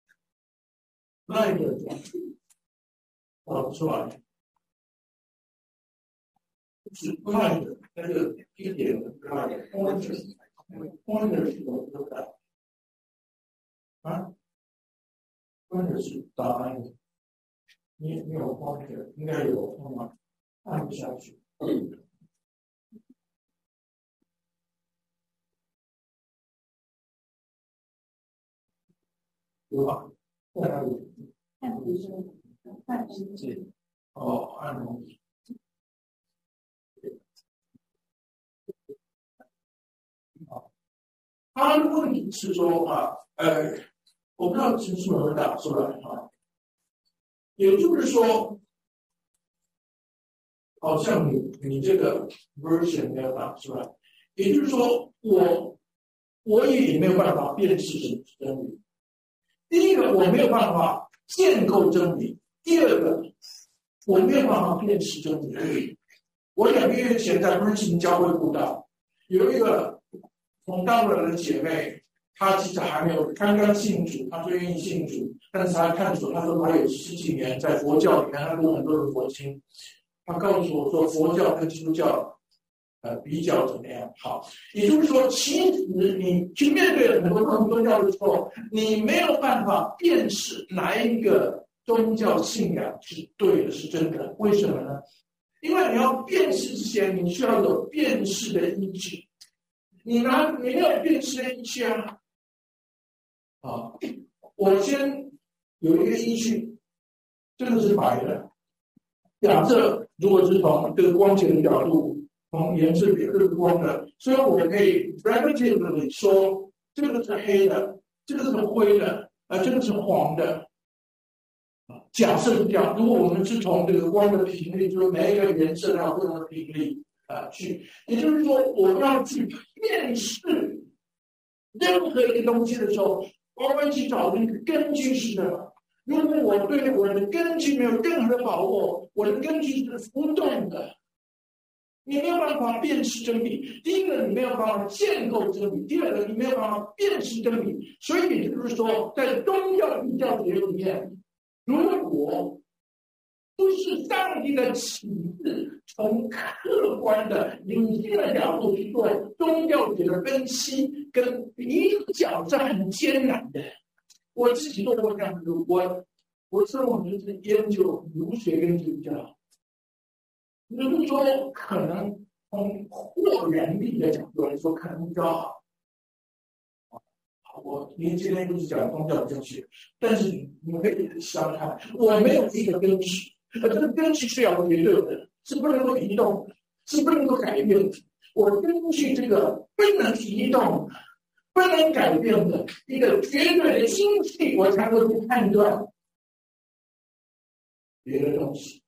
S1: ，line 找不出来，是 line 那个一点的 line，pointer，pointer 是怎么说的？啊？或者是答案，你你有方式，应该有方法按不下去。有吧？在哪里？
S2: 按不是，按不是。
S1: 哦，按东西。好，他的问题是说啊，呃。我不知道清楚有没有打出来啊？也就是说，好像你你这个 version 没有打出来，也就是说，我我也没有办法辨识什么是真理。第一个，我没有办法建构真理；第二个，我没有办法辨识真理。我两个月前在温情教会布道，有一个从大陆来的姐妹。他其实还没有刚刚信主，他最愿意信主，但是他看出，他说他有十几年在佛教里面，他读很多的佛经。他告诉我说，佛教跟基督教，呃，比较怎么样？好，也就是说，其实你去面对很多不同宗教的时候，你没有办法辨识哪一个宗教信仰是对的，是真的。为什么呢？因为你要辨识之前，你需要有辨识的依据。你拿你没有辨识的依据啊。啊，我先有一个依据，这个是白的。假设如果是从这个光线的角度，从颜色比这个光的，所以我们可以 relatively 说，这个是黑的，这个是灰的，呃，这个是黄的。假设是这样，如果我们是从这个光的频率，就是每一个颜色它有不同的频率啊、呃，去，也就是说，我要去辨识任何一个东西的时候。我们去找那个根据是什么？如果我对我的根据没有任何的把握，我的根据是浮动的，你没有办法辨识真理。第一个，你没有办法建构真理；第二个，你没有办法辨识真理。所以也就是说，在宗教比较学里面，如果不是上帝的启示，从客观的理性的角度去做宗教学的分析跟比较，是很艰难的。我自己做过这样子，我我说我们是研究儒学跟基督教，就是说可能从或然力的角度来说，可能比较好。我您今天就是讲宗教正确，但是你们可以想看，我没有一个根据。而这个根据是要绝对的，是不能够移动，是不能够改变的。我根据这个不能移动、不能改变的一个绝对的经济，我才会去判断别的东西。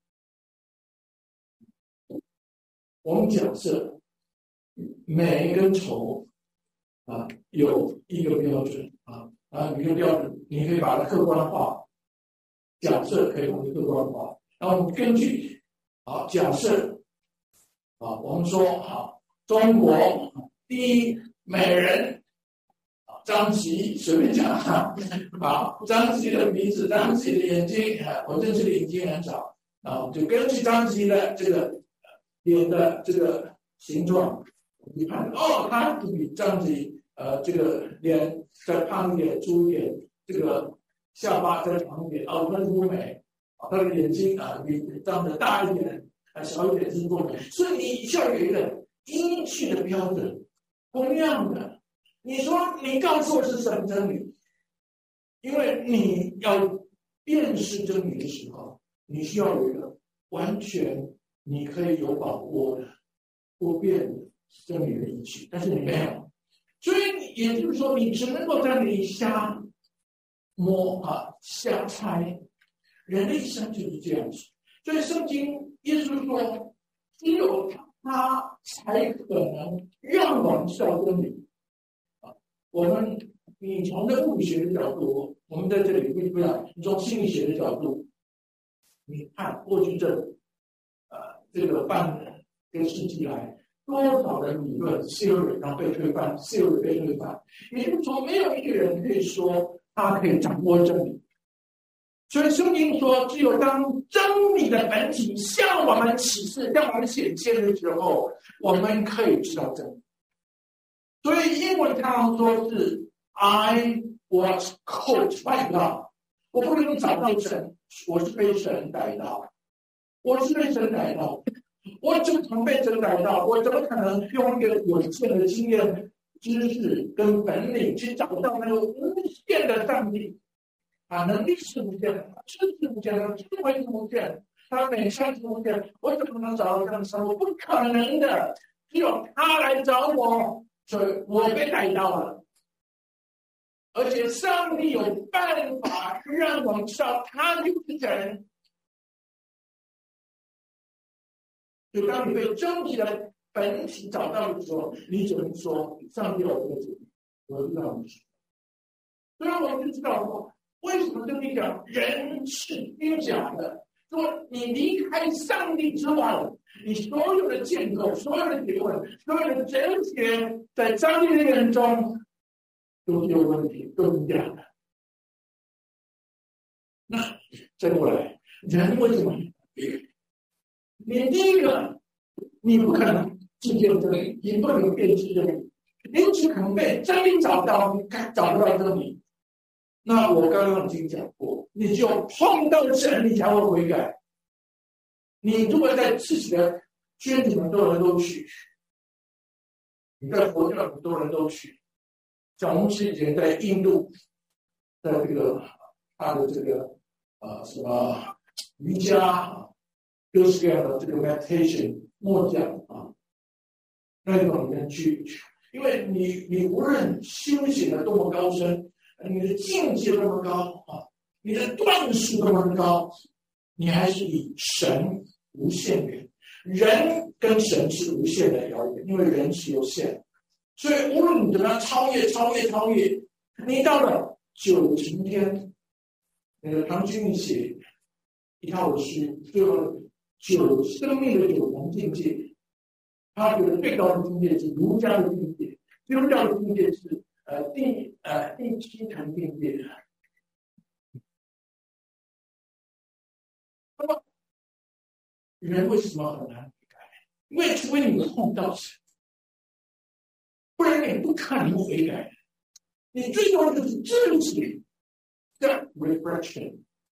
S1: 我们假设每一根筹啊有一个标准啊啊，一个标准，你可以把它客观化。假设可以把它客观化。然后我们根据，好，假设啊，我们说啊，中国第一美人啊，张琪，随便讲啊，啊，张琪的鼻子，张琪的眼睛，啊，我认识的眼睛很少，啊，我们就根据张琪的这个脸的这个形状，一看，哦，他比张琪呃这个脸再胖一点、粗一点，这个下巴再长一点，哦，那是不美。他的眼睛啊，比长得大一点，啊小一点是不美，所以你需要有一个依据的标准。同样的，你说你告诉我是什么真理？因为你要辨识真理的时候，你需要有一个完全你可以有把握的、不变的真理的依据，但是你没有，所以也就是说，你只能够在那里瞎摸啊、瞎猜。人的一生就是这样子，所以圣经耶稣说，只有他才可能让我们知道真理。啊，我们你从这物理学的角度，我们在这里不一样；你从心理学的角度，你看过去这呃这个半个世纪来，多少的理论 theory 然后被推翻 ，theory 被推翻，也就是说，没有一个人可以说他可以掌握真理。所以圣经说，只有当真理的本体向我们启示、向我们显现的时候，我们可以知道真理。所以英文常常说是 I was caught by God， 我不能找到神，我是被神逮到，我是被神逮到，我怎么可能被神逮到？我怎么可能用一个有限的经验、知识跟本领去找到那个无限的上帝？啊，能力是无限的，知识无限的，智慧是无限的，他美善是无限的，我怎么能找到这样的生活？不可能的，只有他来找我，所以我被逮到了。而且上帝有办法让我们知道他就是神。所以当你被真理的本体找到的时候，你只能说上帝有这个主，我知道你是。所以我们就知道说，为什么这里讲人是虚假的？说你离开上帝之外，你所有的建构、所有的理论、所有的哲学，在上帝的眼中都是有问题，都是假的。那再过来，人为什么？你第一个，你不可能知见真理，你不能辨识真理，你只可能被真理找到，你找不到真理。那我刚刚已经讲过，你就碰到神，你才会悔改。你如果在自己的圈子很多人都去，你在佛教很多人都去，像我们之前在印度，在这个他的这个呃什么瑜伽，各式各样的这个 meditation 默想啊，那种里面去，因为你你无论修行的多么高深。你的境界那么高啊，你的段数那么高，你还是以神无限远，人跟神是无限的遥远，因为人是有限，所以无论你怎么样超越、超越、超越，你到了九重天，那个唐君毅写一套诗，最后九生命的九重境界，他觉得最高的境界是儒家的境界，基督教的境界是。呃，第呃第七层境界，那么人为什么很难悔改？因为除非你碰到神，不然你不可能悔改。你最多就是自己的 reflection，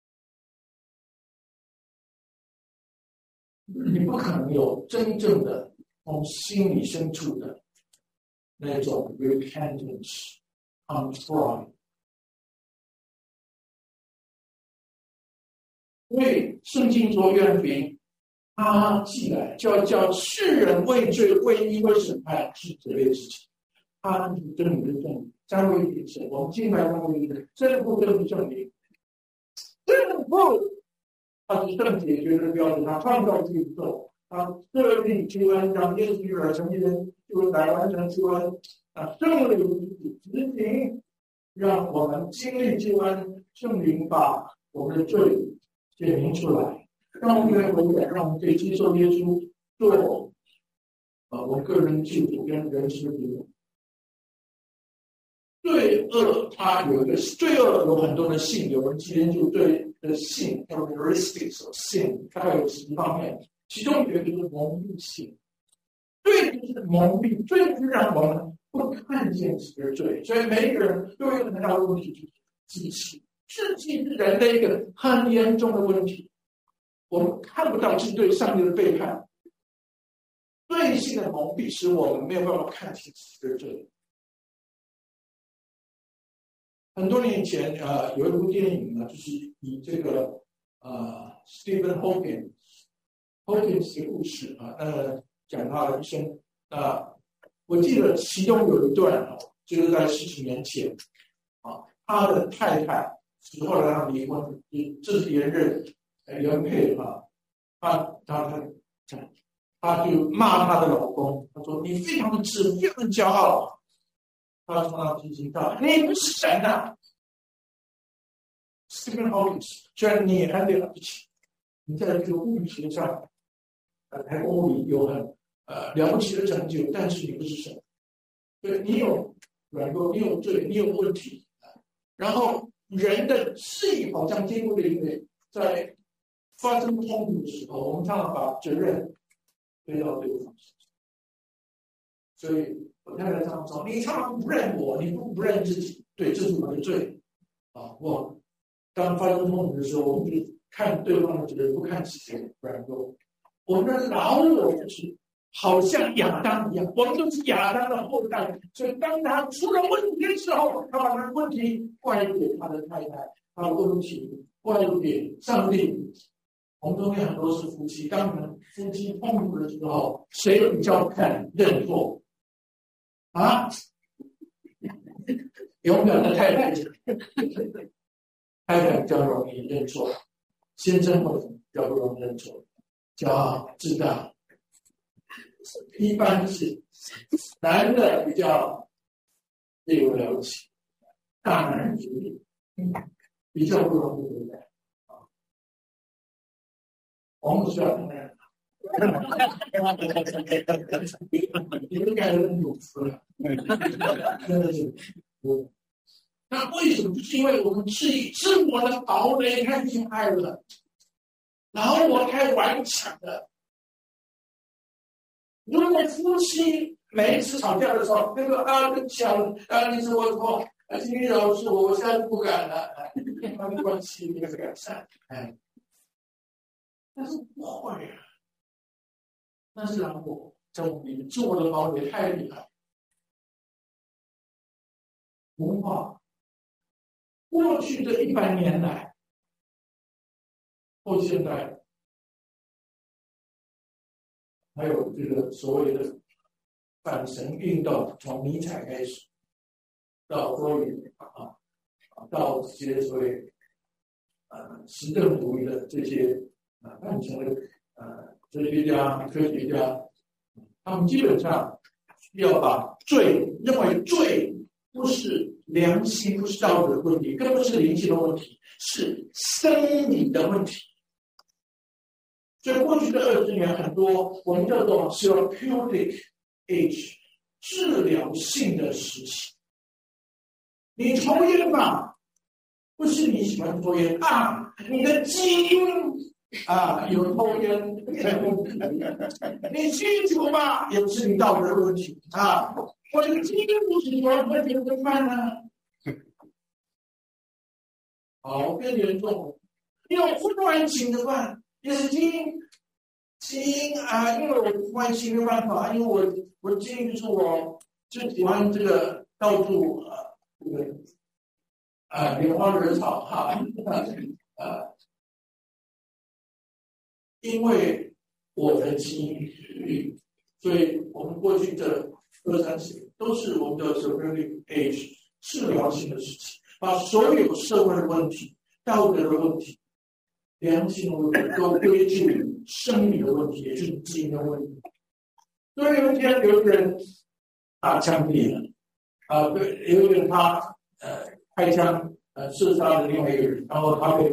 S1: 你不可能有真正的从心里深处的。那种 repentance, contrite， 因为圣经说约翰福音，他进来就要叫世人为罪、为义、为审判是责备自己。他是真理的证明，三位一体神，我们敬拜三位一体，这部真是证明，这部他是圣解决的标准，他创造宇宙。啊，设立救恩，让耶稣基督的成人就来完成救恩。啊，圣灵执行，让我们经历救恩，圣灵把我们的罪显明出来，让我们来悔改，让我们可以接受耶稣做啊，我个人记录跟人事记录。罪恶它有一个罪恶有很多的性，有人今天就对的性 characteristics of sin 大概有十方面，其中有一个就是蒙蔽性。罪就是蒙蔽，罪就是让我们不看见这个罪，所以每一个人都有很大的问题，就是自欺。自欺是人的一个很严重的问题，我们看不到是对上帝的背叛。罪性的蒙蔽使我们没有办法看清自己的罪。很多年以前，呃，有一部电影呢，就是以这个呃 Stephen Hawking Hawking 的故事啊，呃，讲他的一生。啊，我记得其中有一段啊，就是在十几年前啊，他的太太是后来他们离婚，这是连任原配啊，他他他他他就骂他的老公，他说你非常的自负，非常的骄傲。他从他提醒到，你不是神啊 ！Stephen Hawking， 虽然你很了不起，你在这个物理学上，呃，在物理有很呃了不起的成就，但是你不是神，对，你有软弱，你有罪，你有问题。然后人的智力好像经过了一个在发生冲突的时候，我们常常把责任推到对方身上，所以。我太太常常说：“你常常不认我，你不不认自己，对，这是我的罪啊！我当发生冲突的时候，我们就看对方的责任，不看自己的软弱。我们的老我就是好像亚当一样，我们都是亚当的后代，所以当他出了问题的时候，他把他的问题怪给他的太太，他的问题怪给上帝。我们中间很多是夫妻，当你们夫妻冲突的时候，谁比较肯认错？”啊，勇敢的太太，太太比较容易认错，先生或者比较不容易认错，骄傲自大，一般是男的比较略有了不起，大男人主义，比较不容易对待。我们需要承认。你们改人有词了，真的是。那为什么？就是因为我们自己自我的堡垒太厉害了，然后我太顽强了。如果夫妻每一次吵架的时候，那个啊，跟讲啊，你是我错，啊，今天饶恕我，我现在不敢了，他的关系应该是改善，哎，但是不会啊。但是让我在我们自我的堡垒太厉害，文化过去的一百年来，或现在，还有这个所谓的反神运动，从尼采开始，到多语啊，到这些所谓呃实证主义的这些啊反神的呃。哲学家、科学家，他们基本上要把罪认为罪不是良心、不是道德的问题，更不是灵性的问题，是生理的问题。所以过去的二十年，很多我们叫做 therapeutic age 治疗性的时期。你抽烟吧，不是你喜欢抽烟啊，你的基因。啊，有抽烟，你清楚吧？也不是你道德的问题啊！我这个基因不是说喝酒跟饭呢。好，更严重，因为我忽然醒的饭也是基因，基因啊！因为我忽然醒没办法，因为我我基因就是我就喜欢这个到处啊这个啊拈花惹草哈啊。因为我的基因，所以我们过去的二三十年都是我们的 therapeutic age 治疗性的事情，把所有社会的问题、道德的问题、良心的问题都归咎于生理的问题，也就是基因的问题。所以有一天有一个人啊枪毙了，啊对，有一个人他呃开枪呃射杀了另外一个人，然后他被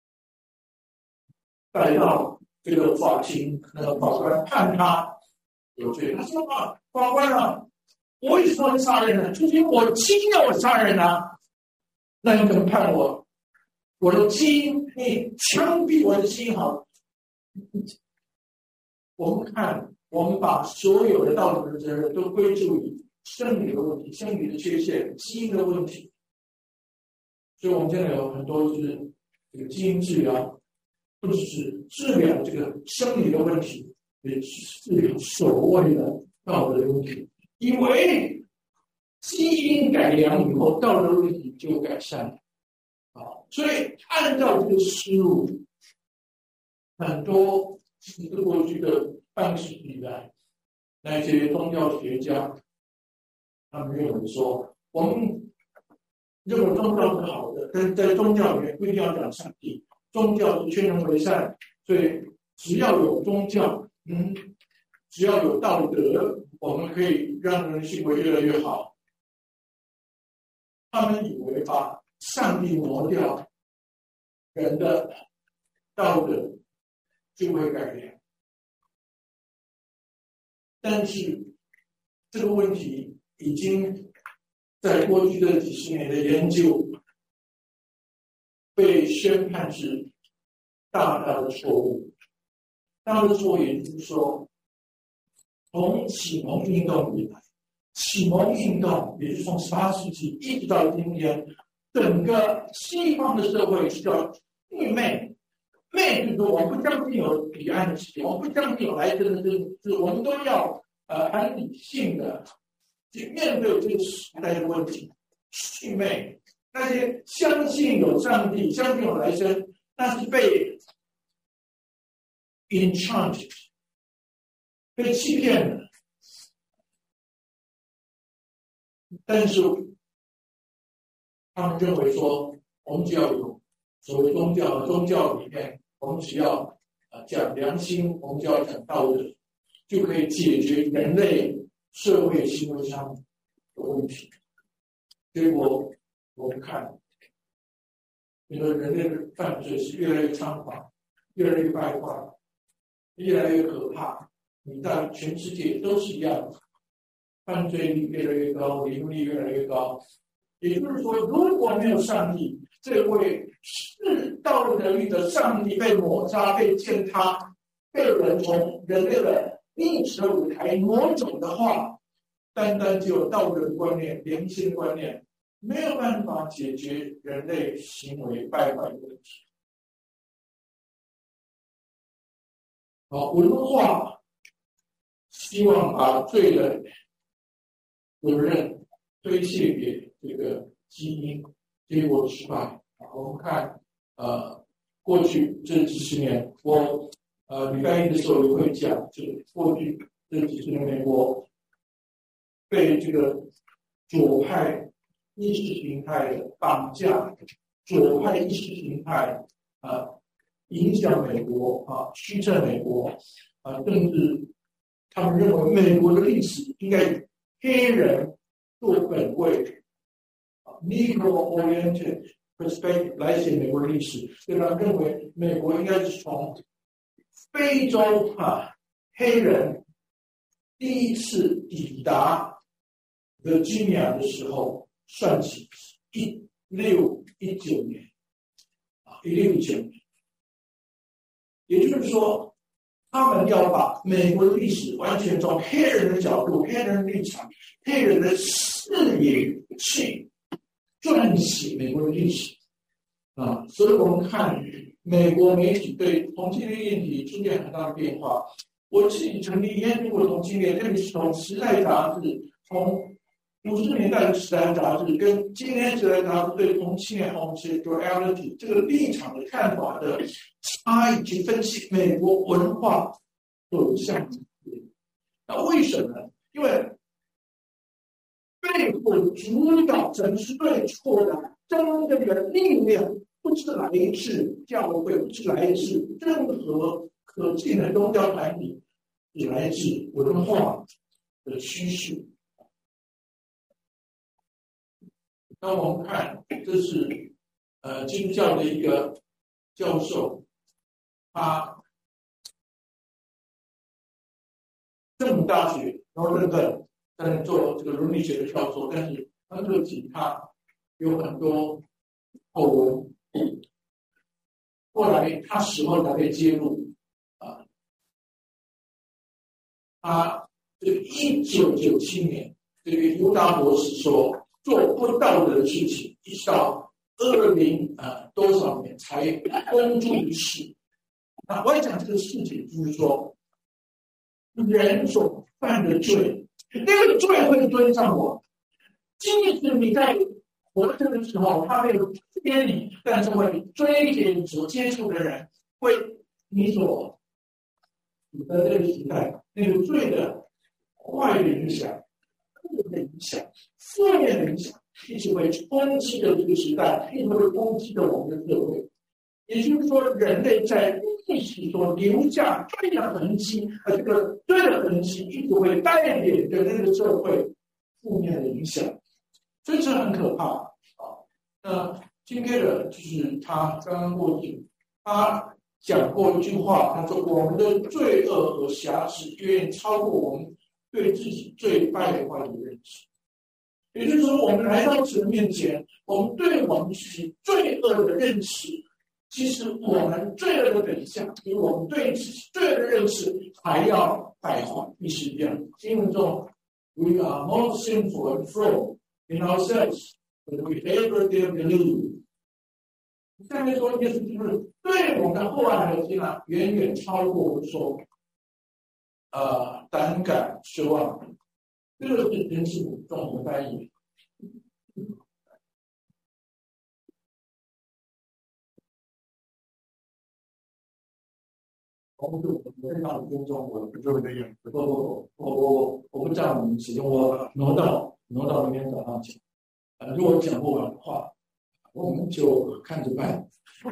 S1: 带到这个法庭，那个法官判他有罪。他说啊，法官啊，我为什么会杀人呢？就是因为我基因要我杀人啊。那你怎么判我？我的基因，你枪毙我的基因好。我们看，我们把所有的道德的责任都归咎于生理的问题、生理的缺陷、基因的问题。所以我们现在有很多是这个基因治疗，不只是治疗这个生理的问题，也治疗所谓的道德的问题。以为基因改良以后，道德问题就改善了。啊，所以按照这个思路，很多其实过去的半世纪来，那些宗教学家，他们认为说，我们认为宗教是好的，但是在宗教里面不一定要讲上帝，宗教是劝人为善，所以只要有宗教，嗯，只要有道德，我们可以让人行为越来越好。他们以为把上帝磨掉，人的道德就会改变。但是这个问题已经在过去的几十年的研究被宣判是大大的错误。大大的错误也就是说，从启蒙运动以来，启蒙运动也就是从十八世纪一直到今天，整个西方的社会是叫愚昧。昧就是说，我们不相信有彼岸的世界，我们不相信有来生的生死，我们都要呃很理性的去面对这个时代的问题。愚昧，那些相信有上帝、相信有来生，那是被 enchanted， 被欺骗的。但是他们认为说，我们只要有所谓宗教，宗教里面我们只要呃讲良心，我们只要讲道德，就可以解决人类社会行为上的问题。结果我们看，因为人类的犯罪是越来越猖狂，越来越败坏，越来越可怕。你在全世界都是一样的，犯罪率越来越高，离婚率越来越高。也就是说，如果没有上帝，这位是道德律的上帝被抹杀、被践踏、被人从人类的历史的舞台挪走的话，单单只有道德观念、良心观念，没有办法解决人类行为败坏的问题。好，文化希望把罪的责任推卸给这个基因，结果失败。我们看，呃，过去这几十年，我呃礼拜一的时候也会讲，就过去这几十年美国被这个左派意识形态的绑架，左派意识形态啊、呃、影响美国啊，驱政美国啊，甚至他们认为美国的历史应该以黑人做本位。Negro-oriented perspective 来写美国的历史，所以他认为美国应该是从非洲啊黑人第一次抵达 Virginia 的时候算起，一六一九年啊，一六一九年，也就是说，他们要把美国的历史完全从黑人的角度、黑人的立场、黑人的视野去撰写美国的历史啊，所以我们看美国媒体对同性恋议题出现很大的变化。我自己曾经研究过同性恋，特别是从《时代》杂志，从五十年代的《时代》杂志跟今天《时代》杂志对同性恋 homosexuality 这个立场的看法的差异，去分析美国文化走向。那为什么呢？因为背后主导整是对错的真正的力量，不是来自教会，不是来自任何可信的宗教团体，也来自文化的趋势。那我们看，这是呃基督教的一个教授，他政府大学，然后认份在做这个伦理学的教授，但是很可惜他有很多后文。后来他死后才被揭露啊，他这个一九九七年，这个犹达博士说做不道德的事情，一直到二零啊多少年才公诸于世。那我要讲这个事情，就是说人所犯的罪，那个罪会追上我。即使你在活着的时候，他没有偏离，但是会追着你所接触的人，会你所处的这个时代那个罪的坏的影响、恶的影响、负面的影响，一直会冲击着这个时代，一直会冲击着我们的社会。也就是说，人类在历史所留下罪的痕迹，而这个罪的痕迹一直会带领着这个社会负面的影响，所以这很可怕啊。那今天的就是他刚刚过去，他讲过一句话，他说：“我们的罪恶和瑕疵远远超过我们对自己最败坏的认识。”也就是说，我们来到神面前，我们对我们自己罪恶的认识。其实我们罪恶的本相比我们对自己罪恶的认识还要败坏。第十篇经文中 ，We are more sinful and flawed in ourselves than we ever dare believe。下面说意思就是对我们的后来的接纳远远超过我们说，呃，胆敢奢望。这个是人事中文翻译。我不是我非常尊重我的这个人，不不我我我不占我们时间，我挪到挪到明天早上讲。呃，如果讲不完的话，我们就看着办。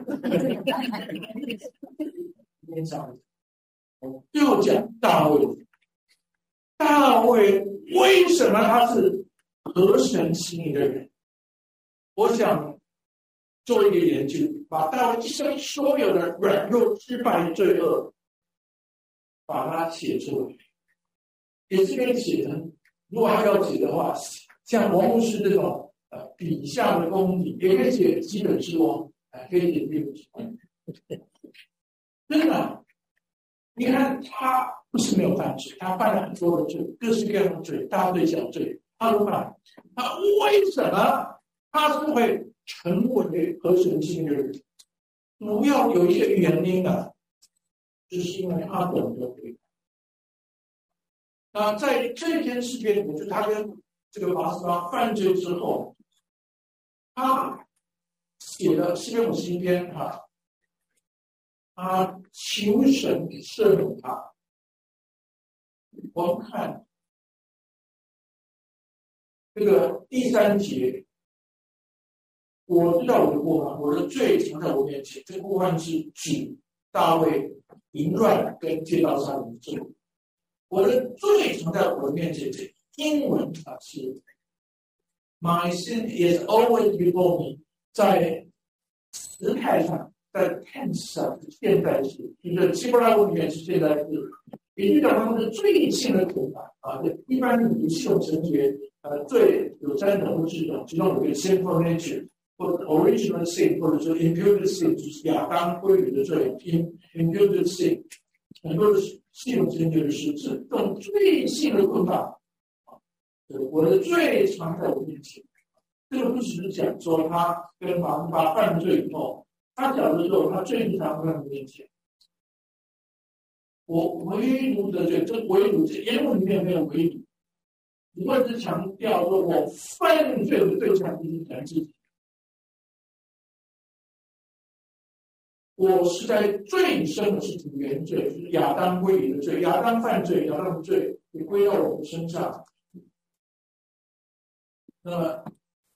S1: 今天讲，最后讲大卫。大卫为什么他是合神心意的人？我想做一个研究，把大卫一生所有的软弱、失败、罪恶。把它写出来，也是可以写成。如果还要写的话，像王牧师这种呃笔下的功底，也可以写基本之王，呃，可以写基本之王。真的，你看他不是没有犯罪，他犯了很多的罪，各式各样的罪，大罪小罪，他都犯。他为什么他是会成为合神心意的人？主要有一个原因啊。就是因为他懂得悔改。那在这件事情里面，就是他跟这个拔示巴犯罪之后，他写了诗篇五十一篇哈，他求神赦免他。我们看这个第三节，我知道我的过犯，我的罪藏在我面前。这个过犯是指大卫淫乱跟街道杀人罪，我的罪藏在我的面前。这英文啊是 My sin is always before me， 在时态上，在 tense 上是现在时，就是希伯来文里面是现在时，也就是讲他们的罪性的口法啊。一般你系统神学，呃，罪有三种或四种，其中有一个 sinful nature。或者 original sin， 或者说 imputed sin， 就是亚当归于的罪 imputed sin， 很多的系统神学的实质，这种罪性的困法，我的罪藏在我面前。这个不只是讲说他跟拔示巴犯罪以后，他讲的时候，他罪藏在我面前。我为奴的罪，这为奴这原文里面没有为奴，只不过是强调说我犯罪的对象就是咱自己。我是在最深的事情原罪，就是亚当归于的罪，亚当犯罪，亚当的罪也归到我们身上。那么，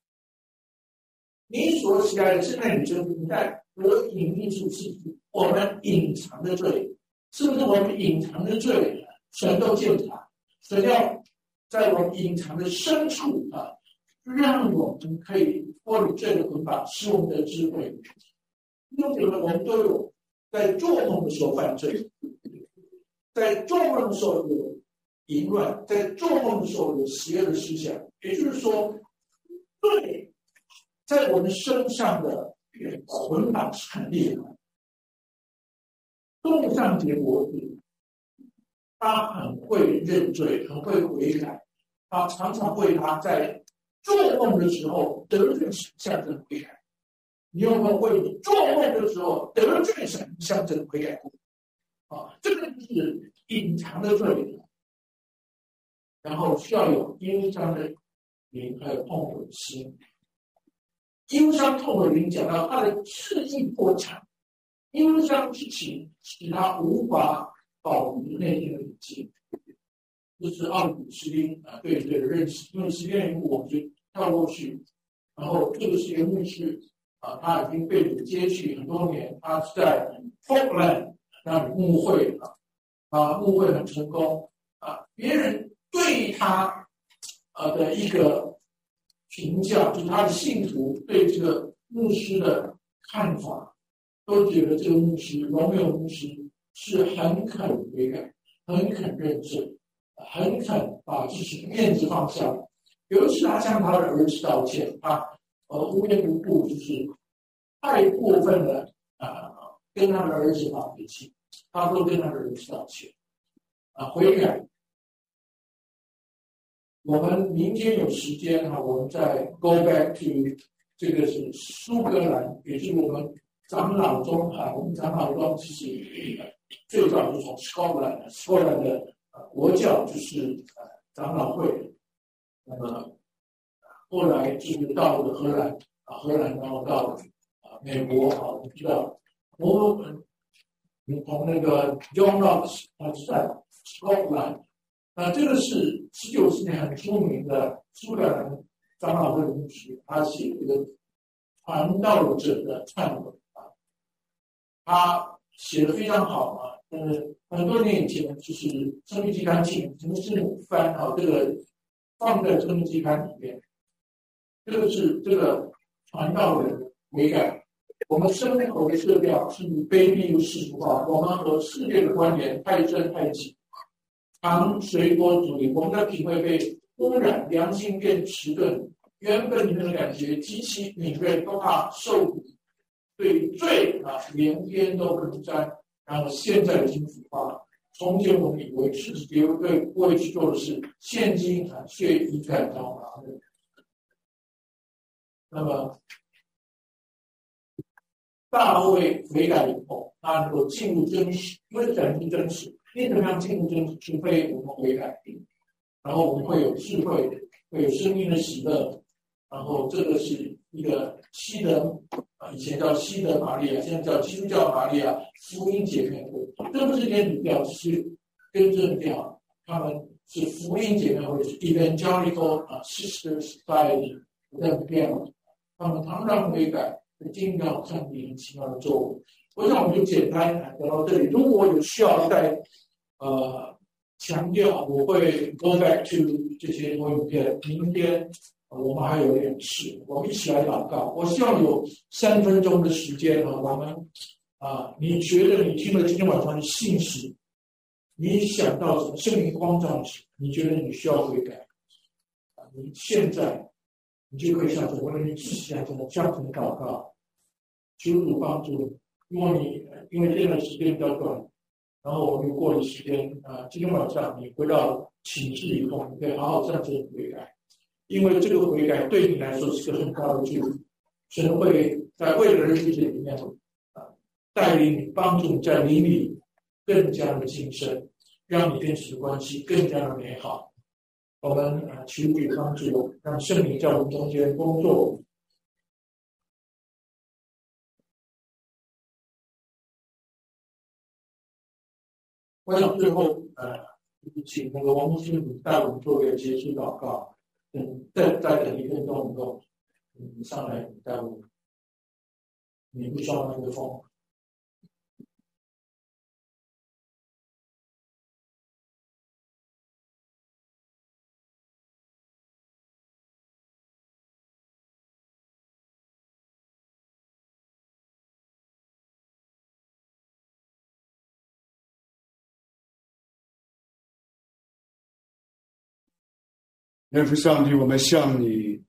S1: 你所喜爱的是那女生，你在我隐秘处是我们隐藏的罪，是不是我们隐藏的罪？神都鉴察，神要在我们隐藏的深处啊，让我们可以脱离罪的捆绑，使我们的智慧。因为我们都有在做梦的时候犯罪，在做梦的时候有淫乱，在做梦的时候有邪恶的思想，也就是说，罪在我们身上的捆绑是很厉害的。种上结果子，他很会认罪，很会悔改，他常常为他在做梦的时候得罪神向神悔改。你有没有为你做梦的时候得罪神向神悔改过？啊，这个就是隐藏的罪，然后需要有忧伤的灵，还有痛苦的心。忧伤痛苦的灵讲到他的智力破产，忧伤之情使他无法保持内心的理性。这是奥古斯丁啊对这个认识，因为时间缘故我们就跳过去。然后这个是一个牧师啊，他已经被主接去很多年，他是在 Falkland 那里牧会啊，啊牧会很成功啊，别人对他呃的一个评价，就是他的信徒对这个牧师的看法，都觉得这个牧师罗密欧牧师是很肯悔改，很肯认罪，很肯把自己面子放下。有一次他向他的儿子道歉，他呃无缘无故就是太过分了啊、呃，跟他的儿子发脾气，他都跟他的儿子道歉啊，悔改。我们明天有时间哈，我们再 go back to 这个是苏格兰，也是我们长老中哈，我们长老中其实最早是从 Scotland，Scotland 的国教就是呃长老会，那么后来就是到了荷兰啊，荷兰然后到了啊美国啊，我们知道我们从那个 John Knox 他是在 Scotland。那这个是十九世纪很出名的苏格兰长老会牧师，他写一个传道者的忏悔啊，他写的非常好啊。呃，很多年以前就是生命期刊请陈师母翻啊，这个放在生命期刊里面。这个是这个传道人悔改。我们生活的色调是卑鄙又世俗化，我们和世界的关联太深太紧。常随波逐流，我们的品味被污染，良心变迟钝，原本你们的感觉极其敏锐，都怕受苦，对罪啊连边都不能沾。然后现在已经腐化了。从前我们以为是别人对不会去做的事，现今啊却一概糟蹋了。那么大卫悔改以后，他能够进入真实，因为神是真实。你怎么样进入真实？除非我们悔改，然后我们会有智慧，会有生命的喜乐。然后这个是一个西德啊，以前叫西德玛利亚，现在叫基督教玛利亚福音姐妹会。这不是天主教，是跟正教，他们是福音姐妹会，是 Evangelical 啊 Sister Society 在变了。他们常常悔改，尽到上帝奇妙的作为。我想我们就简单聊到这里。如果我有需要再呃强调，我会 go back to 这些投影片。明天我们还有点事，我们一起来祷告。我希望有三分钟的时间呢，我们啊、呃，你觉得你听了今天晚上的信息，你想到什么圣灵光照时，你觉得你需要悔改啊？你现在你就可以向主，为了你自己来做这样子的祷告，求主帮助你。因为你因为现在时间比较短，然后我们过了时间啊、呃，今天晚上你回到寝室以后，你可以好好向神悔改，因为这个悔改对你来说是个很高的祝福。神会在未来的日子里面啊，带领你，帮助你在灵里更加的精深，让你跟神的关系更加的美好。我们啊，求主帮助，让圣灵在我们中间工作。我想最后呃，请那个王牧师带我们做个结束祷告。嗯，再再等一分钟，能够你上来带我们，你不需要那个风。
S3: 天父上帝，我们向你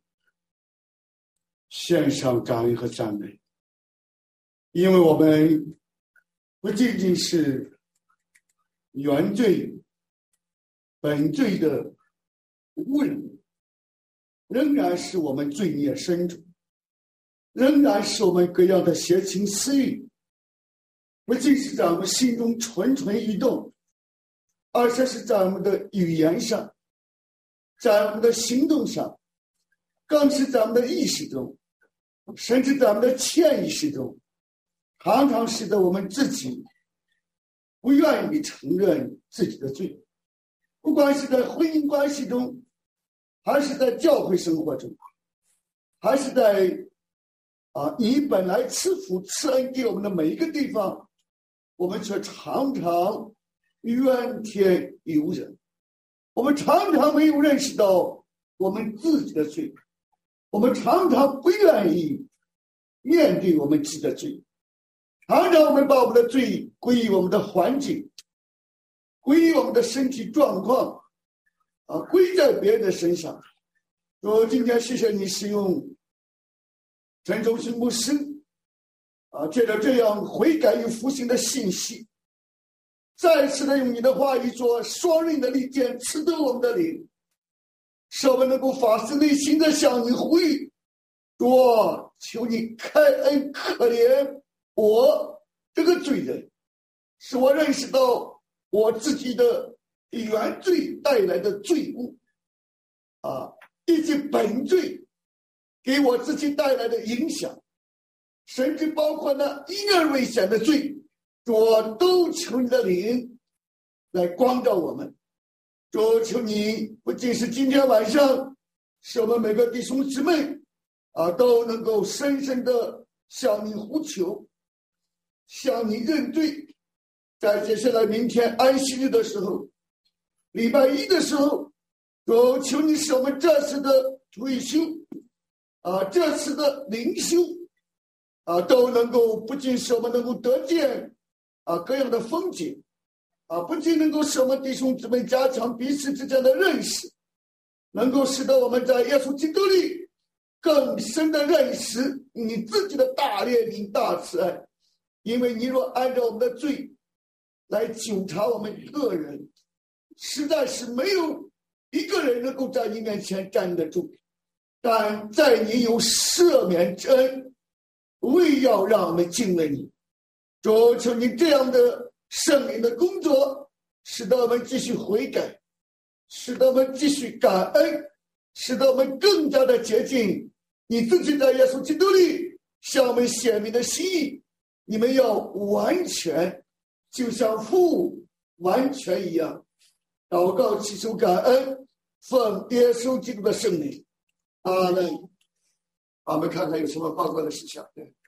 S3: 献上感恩和赞美，因为我们不仅仅是原罪本罪的误人，仍然是我们罪孽深重，仍然是我们各样的邪情私欲，不仅是在我们心中蠢蠢欲动，而且是在我们的语言上，在我们的行动上，更是在我们的意识中，甚至在我们的潜意识中，常常使得我们自己不愿意承认自己的罪。不管是在婚姻关系中，还是在教会生活中，还是在啊，你本来赐福赐恩给我们的每一个地方，我们却常常怨天尤人。我们常常没有认识到我们自己的罪，我们常常不愿意面对我们自己的罪，常常我们把我们的罪归于我们的环境，归于我们的身体状况，啊，归在别人的身上。说今天谢谢你使用陈忠勋牧师，啊，借着这样悔改与复兴的信息，再次的用你的话语做双刃的利剑，刺透我们的灵，使我们能够发自内心的向你呼吁，主啊，求你开恩可怜我这个罪人，使我认识到我自己的原罪带来的罪恶，啊，以及本罪给我自己带来的影响，甚至包括那因而危险的罪，主都求你的灵来光照我们。主，求你不仅是今天晚上使我们每个弟兄姊妹啊都能够深深的向你呼求，向你认罪，在接下来明天安息日的时候，礼拜一的时候，主，求你使我们这次的退休啊，这次的灵修啊，都能够不仅使我们能够得见啊各样的风景啊，不仅能够使我们弟兄姊妹加强彼此之间的认识，能够使得我们在耶稣基督里更深的认识你自己的大怜悯大慈爱。因为你若按照我们的罪来纠察我们个人，实在是没有一个人能够在你面前站得住，但在你有赦免之恩，为要让我们敬畏你。主，求你这样的圣灵的工作，使得我们继续悔改，使得我们继续感恩，使得我们更加的接近你自己在耶稣基督里向我们显明的心意。你们要完全就像父完全一样。祷告祈求感恩，奉耶稣基督的圣名，阿门。我们看看有什么报告的事项。对。